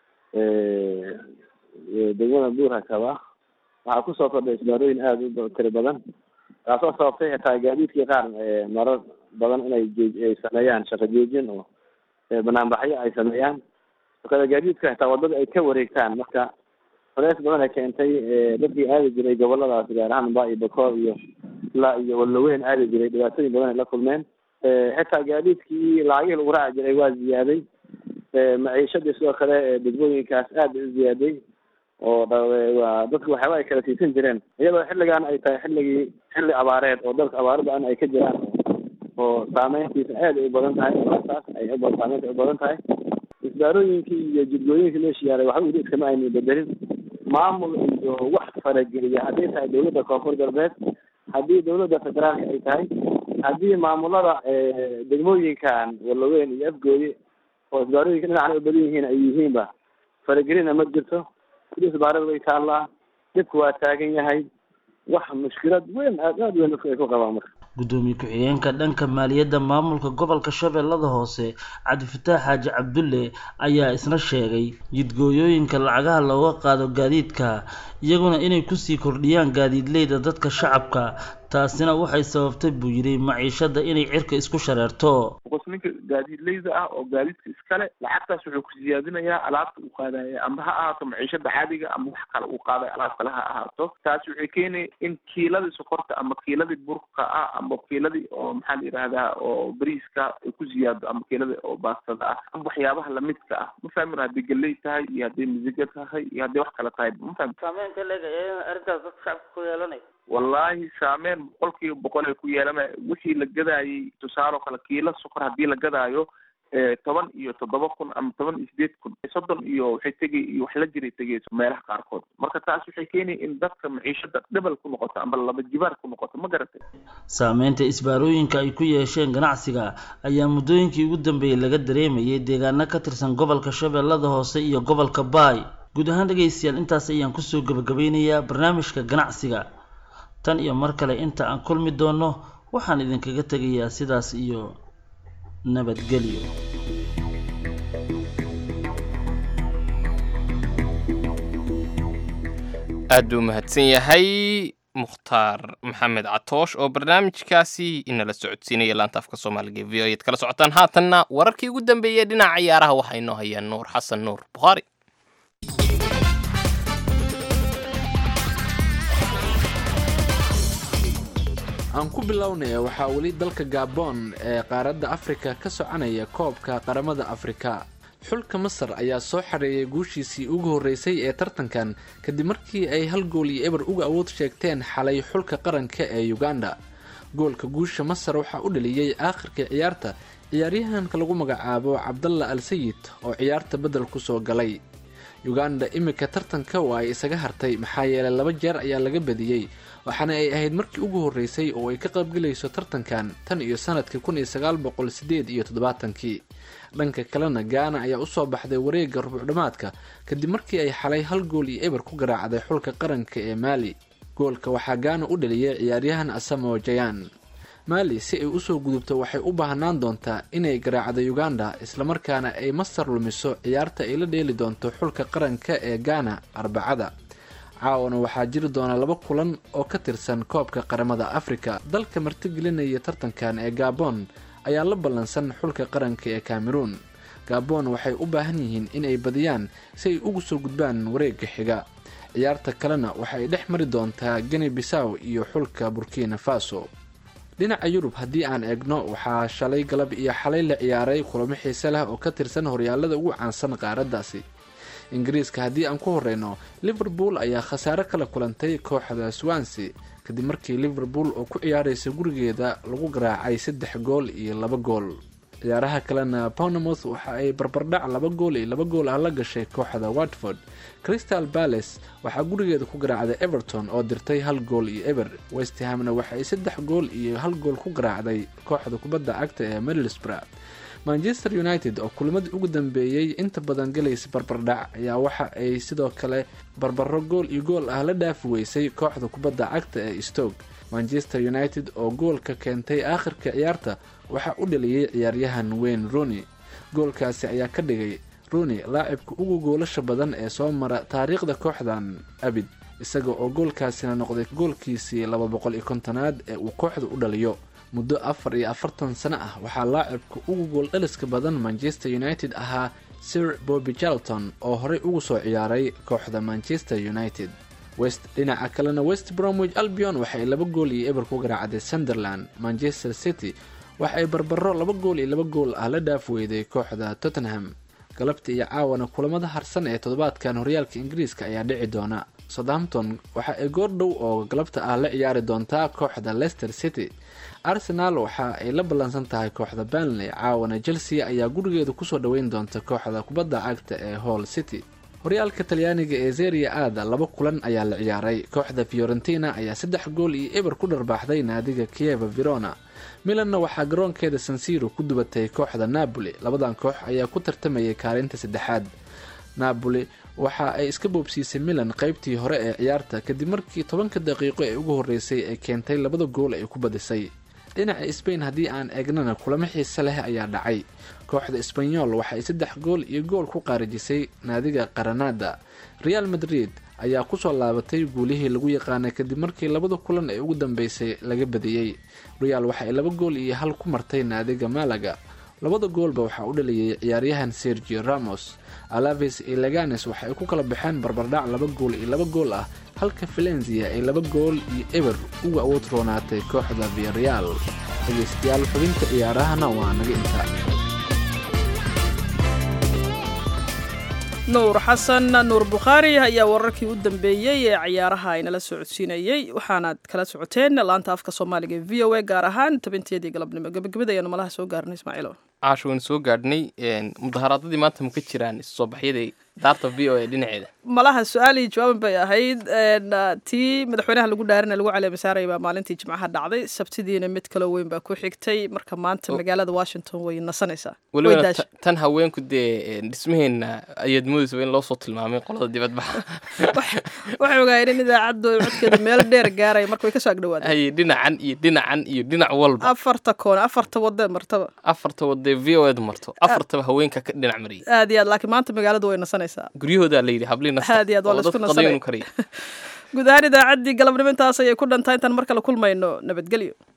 degmada Buurhakaba waxaa ku soo kordhay isbaarooyin aad u tiro badan taasoo sababtay xitaa gaadiidkii qaar marar badan inay sameeyaan shaqo joojin oo banaanbaxyo ay sameeyaan kala gaadiidka xitaa wadada ay ka wareegtaan marka culays badan ay keentay dadkii aadi jiray goboladaas gaar ahaan Baa iyo Bakool iyo ilaa iyo Walaweyn aadi jiray dhibaatooyin badan ay la kulmeen xitaa gaadiidkii lacagihii lagu raaci jiray waa ziyaaday maciishadii sidoo kale degmooyinkaas aad u ziyaaday oo dadku waxyaaba ay kala siisan jireen iyadoo xilligan ay tahay xilli abaareed oo dalka abaarada ay ka jiraan oo saameyntiisa aad u badan tahay taas ay saameynta u badan tahay isbaarooyinkii iyo jidgooyinkii meesha yaalay waxba weli iskama aynu bedelin maamul iyo wax farageliya haddii tahay dowladda koonfur galbeed haddii dowladda federaalka ay tahay haddii maamulada degmooyinkan Walaweyn iyo Afgooye oo isbaarooyinka dhinacna u badan yihiin ay yihiinba faragelina ma jirto isbaarada way taallaa dibku waa taagan yahay wax mushkilad weyn aad weyn ay ku qabaan marka gudoomiye ku-xigeenka dhanka maaliyadda maamulka gobolka Shabeellada Hoose Cabdifataax Xaaji Cabdulle ayaa isna sheegay jidgooyooyinka lacagaha looga qaado gaadiidka iyaguna inay ku sii kordhiyaan gaadiidleyda dadka shacabka taasina waxay sababtay buu yiri maciishada inay cirka isku shareerto qofninka gaadiidleyda ah oo gaadiidka iskale lacagtaas wuxuu ku siyaadinayaa alaabta uu qaadayo ama ha ahaato maciishada caadiga ama wax kale uu qaadayo alaab kale ha ahaato taas waxay keenay in kiiladii sokorta ama kiiladii burka ah ama kiiladii oo maxaa la yiraahdaa oo bariiska ay ku siyaado ama kiiladii oo baastada ah ama waxyaabaha lamidka ah ma fahmin haddii galley tahay iyo haddii misiga tahay iyo haddii wax kale tahay ma fahmin saameynta leedahay arrintaas dadka shacabka ku yeelanay wallahi saameyn 100% ay ku yeelanay wixii la gadayay tusaale kale kiilo sokor hadii la gadayo 17 iyo 7,000 ama 18,000 soddon iyo waxay tagay iyo wax la jiray tagayso meelaha qaarkood marka taas waxay keenay in dadka maciishada double ku noqoto ama laba jibaar ku noqoto ma garatay saameynta isbaarooyinka ay ku yeesheen ganacsiga ayaa muddooyinkii ugu dambeeyay laga dareemayay deegaano ka tirsan gobolka Shabeellada Hoose iyo gobolka Baay guud ahaan dhageystayaal intaas ayaan ku soo gabagabeynayaa barnaamijka ganacsiga tan iyo mar kale inta aan kulmi doono waxaan idinkaga tagayaa sidaas iyo nabadgelyo aad buu mahadsan yahay mukhtaar maxamed catoosh oo barnaamijkaasi inala socodsiinaya laanta afka soomaaliga ee v o eed kala socotaan haatanna wararkii ugu dambeeyey dhinaca ciyaaraha waxaa inoo hayaan nuur xasan nuur bukhaari. aan ku bilownaya waxaa weli dalka Gabon ee qaaradda Afrika ka soconaya koobka qaramada Afrika. xulka Masar ayaa soo xareeyay guushiisii ugu horeysay ee tartankan kadib markii ay hal gool iyo eber uga awood sheegteen xalay xulka qaranka ee Uganda. goolka guusha Masar waxaa u dhaliyay aakhirka ciyaarta ciyaaryahanka lagu magacaabo Cabdalla Al-Sayyid oo ciyaarta bedel ku soo galay. Uganda imika tartanka waa ay isaga hartay maxaa yeelay 2 jeer ayaa laga badiyay waxaana ay ahayd markii ugu horeysay oo ay ka qaybgalayso tartankan tan iyo sanadkii 1978. dhanka kalena Ghana ayaa u soo baxday wareegga rubuc dhamaadka kadib markii ay xalay hal gool iyo eber ku garaacday xulka qaranka ee Mali. goolka waxaa Ghana u dhaliyay ciyaaryahan Asamoah Gyan. Mali si ay u soo gudubto waxay u baahnaan doontaa inay garaacdo Uganda isla markaana ay Masar lumiso ciyaarta ay la dheeli doonto xulka qaranka ee Ghana Arbacada. caawana waxaa jiri doona 2 kulan oo ka tirsan koobka qaramada Afrika. dalka martigelinaya tartankan ee Gabon ayaa la ballansan xulka qaranka ee Cameroon. Gabon waxay u baahan yihiin inay badiyaan si ay ugu soo gudbaan wareegga xiga. ciyaarta kalena waxay dhex mari doontaa Guinea Bissau iyo xulka Burkina Faso. dhinaca Yurub haddii aan eegno waxaa shalay galab iyo xalay la ciyaaray kulamo xiiso leh oo ka tirsan horyaalada ugu caansan qaaraddaasi. Ingiriiska haddii aan ku horeyno Liverpool ayaa khasaare kala kulantay kooxda Swansea kadib markii Liverpool oo ku ciyaaraysa gurigeeda lagu garaacay 3 gool iyo 2 gool. ciyaaraha kalena Bournemouth waxa ay barbardhac 2 gool iyo 2 gool ah la gashay kooxda Watford. Crystal Palace waxaa gurigeeda ku garaacday Everton oo dirtay 1 gool iyo eber. West Hamna waxa ay 3 gool iyo 1 gool ku garaacday kooxda kubadda cagta ee Middlesbrough. Manchester United oo kulamada ugu dambeeyay inta badan galaysa barbardhac ayaa waxa ay sidoo kale barbaro gool iyo gool ah la dhaafi weysay kooxda kubadda cagta ee Stoke. Manchester United oo goolka keentay aakhirka ciyaarta waxa u dhaliyay ciyaaryahan Wayne Rooney. goolkaasi ayaa ka dhigay Rooney laacibka ugu goolasha badan ee soo mara taariikhda kooxdan abid, isaga oo goolkaasina noqday goolkiisii 250aad ee uu kooxda u dhaliyo. muddo 44 sano ah waxaa laacibka ugu gool dhaliska badan Manchester United ahaa Sir Bobby Charlton oo horey ugu soo ciyaaray kooxda Manchester United. dhinaca kalena West Bromwich Albion waxay 2 gool iyo eber ku garaacday Sunderland. Manchester City waxay barbaro 2 gool iyo 2 gool ah la dhaaf weyday kooxda Tottenham. galabta iyo caawana kulamada harsan ee toddobaadkan horyaalka Ingiriiska ayaa dhici doona. Southampton waxa ay goor dhow oo galabta ah la ciyaari doontaa kooxda Leicester City. Arsenal waxa ay la ballansan tahay kooxda Burnley. caawana Chelsea ayaa gurigeeda ku soo dhaweyn doonta kooxda kubadda cagta ee Hull City. horyaalka Talyaaniga ee Serie A 2 kulan ayaa la ciyaaray. kooxda Fiorentina ayaa 3 gool iyo eber ku dharbaaxday naadiga Chievo Verona. Milanna waxaa garoonkeeda San Siro ku dubatay kooxda Napoli. labadan koox ayaa ku tartamayay kaalinta 3aad. Napoli waxa ay iska boobsiisay Milan qaybtii hore ee ciyaarta kadib markii 10 daqiiqo ee ugu horeysay ay keentay 2 gool ay ku badisay. dhinaca Spain haddii aan eegnana kulamo xiiso leh ayaa dhacay. kooxda Espanyol waxay 3 gool iyo gool ku qaarijisay naadiga Granada. Real Madrid ayaa ku soo laabatay guulihii lagu yaqaanay kadib markii 2 kulan ee ugu dambeysay laga badiyay. Real waxay 2 gool iyo 1 ku martay naadiga Malaga. 2 goolba waxaa u dhaliyay ciyaaryahan Sergio Ramos. Alaves iyo Leganes waxay ku kala baxeen barbardhac 2 gool iyo 2 gool ah halka Valencia ay 2 gool iyo eber uga awood roonaatay kooxda Villarreal. dhageystayaal xubinta ciyaarahana waa naga intaa. nuur xasan nuur bukhaari ayaa wararkii u dambeeyey ee ciyaaraha aynala socodsiinayey waxaanaad kala socoteen laanta afka soomaaliga v o a gaar ahaan tabinteedii galabnimo gabagabada ayaanu malaha soo gaarnay ismaaciilo caasho waynu soo gaadhnay mudaharaadadii maanta ma ka jiraan soo baxyadii daarta v o a dhinaceeda malaha su-aalii jawaaban bay ahayd tii madaxweynaha lagu dhaarina lagu caleema saaraya baa maalintii jimcaha dhacday sabtidiina mid kaloo weyn baa ku xigtay marka maanta magaalada Washington way nasanaysaa weliba tan haweenku dee dhismaheena ayaad moodaysa in loo soo tilmaamay qolada dibadbaxa waxay ogaayeen in idaacaddu codkeeda meel dheer gaaray marka way ka soo agdhawaadeen ay dhinacan iyo dhinac walba afarta wada martaba afarta wada v o a marto afartaba haweenka ka dhinac mariyay aad iyo aad laakiin maanta magaaladu way nasanaysaa guryahooda la yidhi habliina aad iyo aad waa la isku nasanay guud ahaan idaacaddii galabnimo intaas ayay ku dhantaa intaan mar kale kulmayno nabadgelyo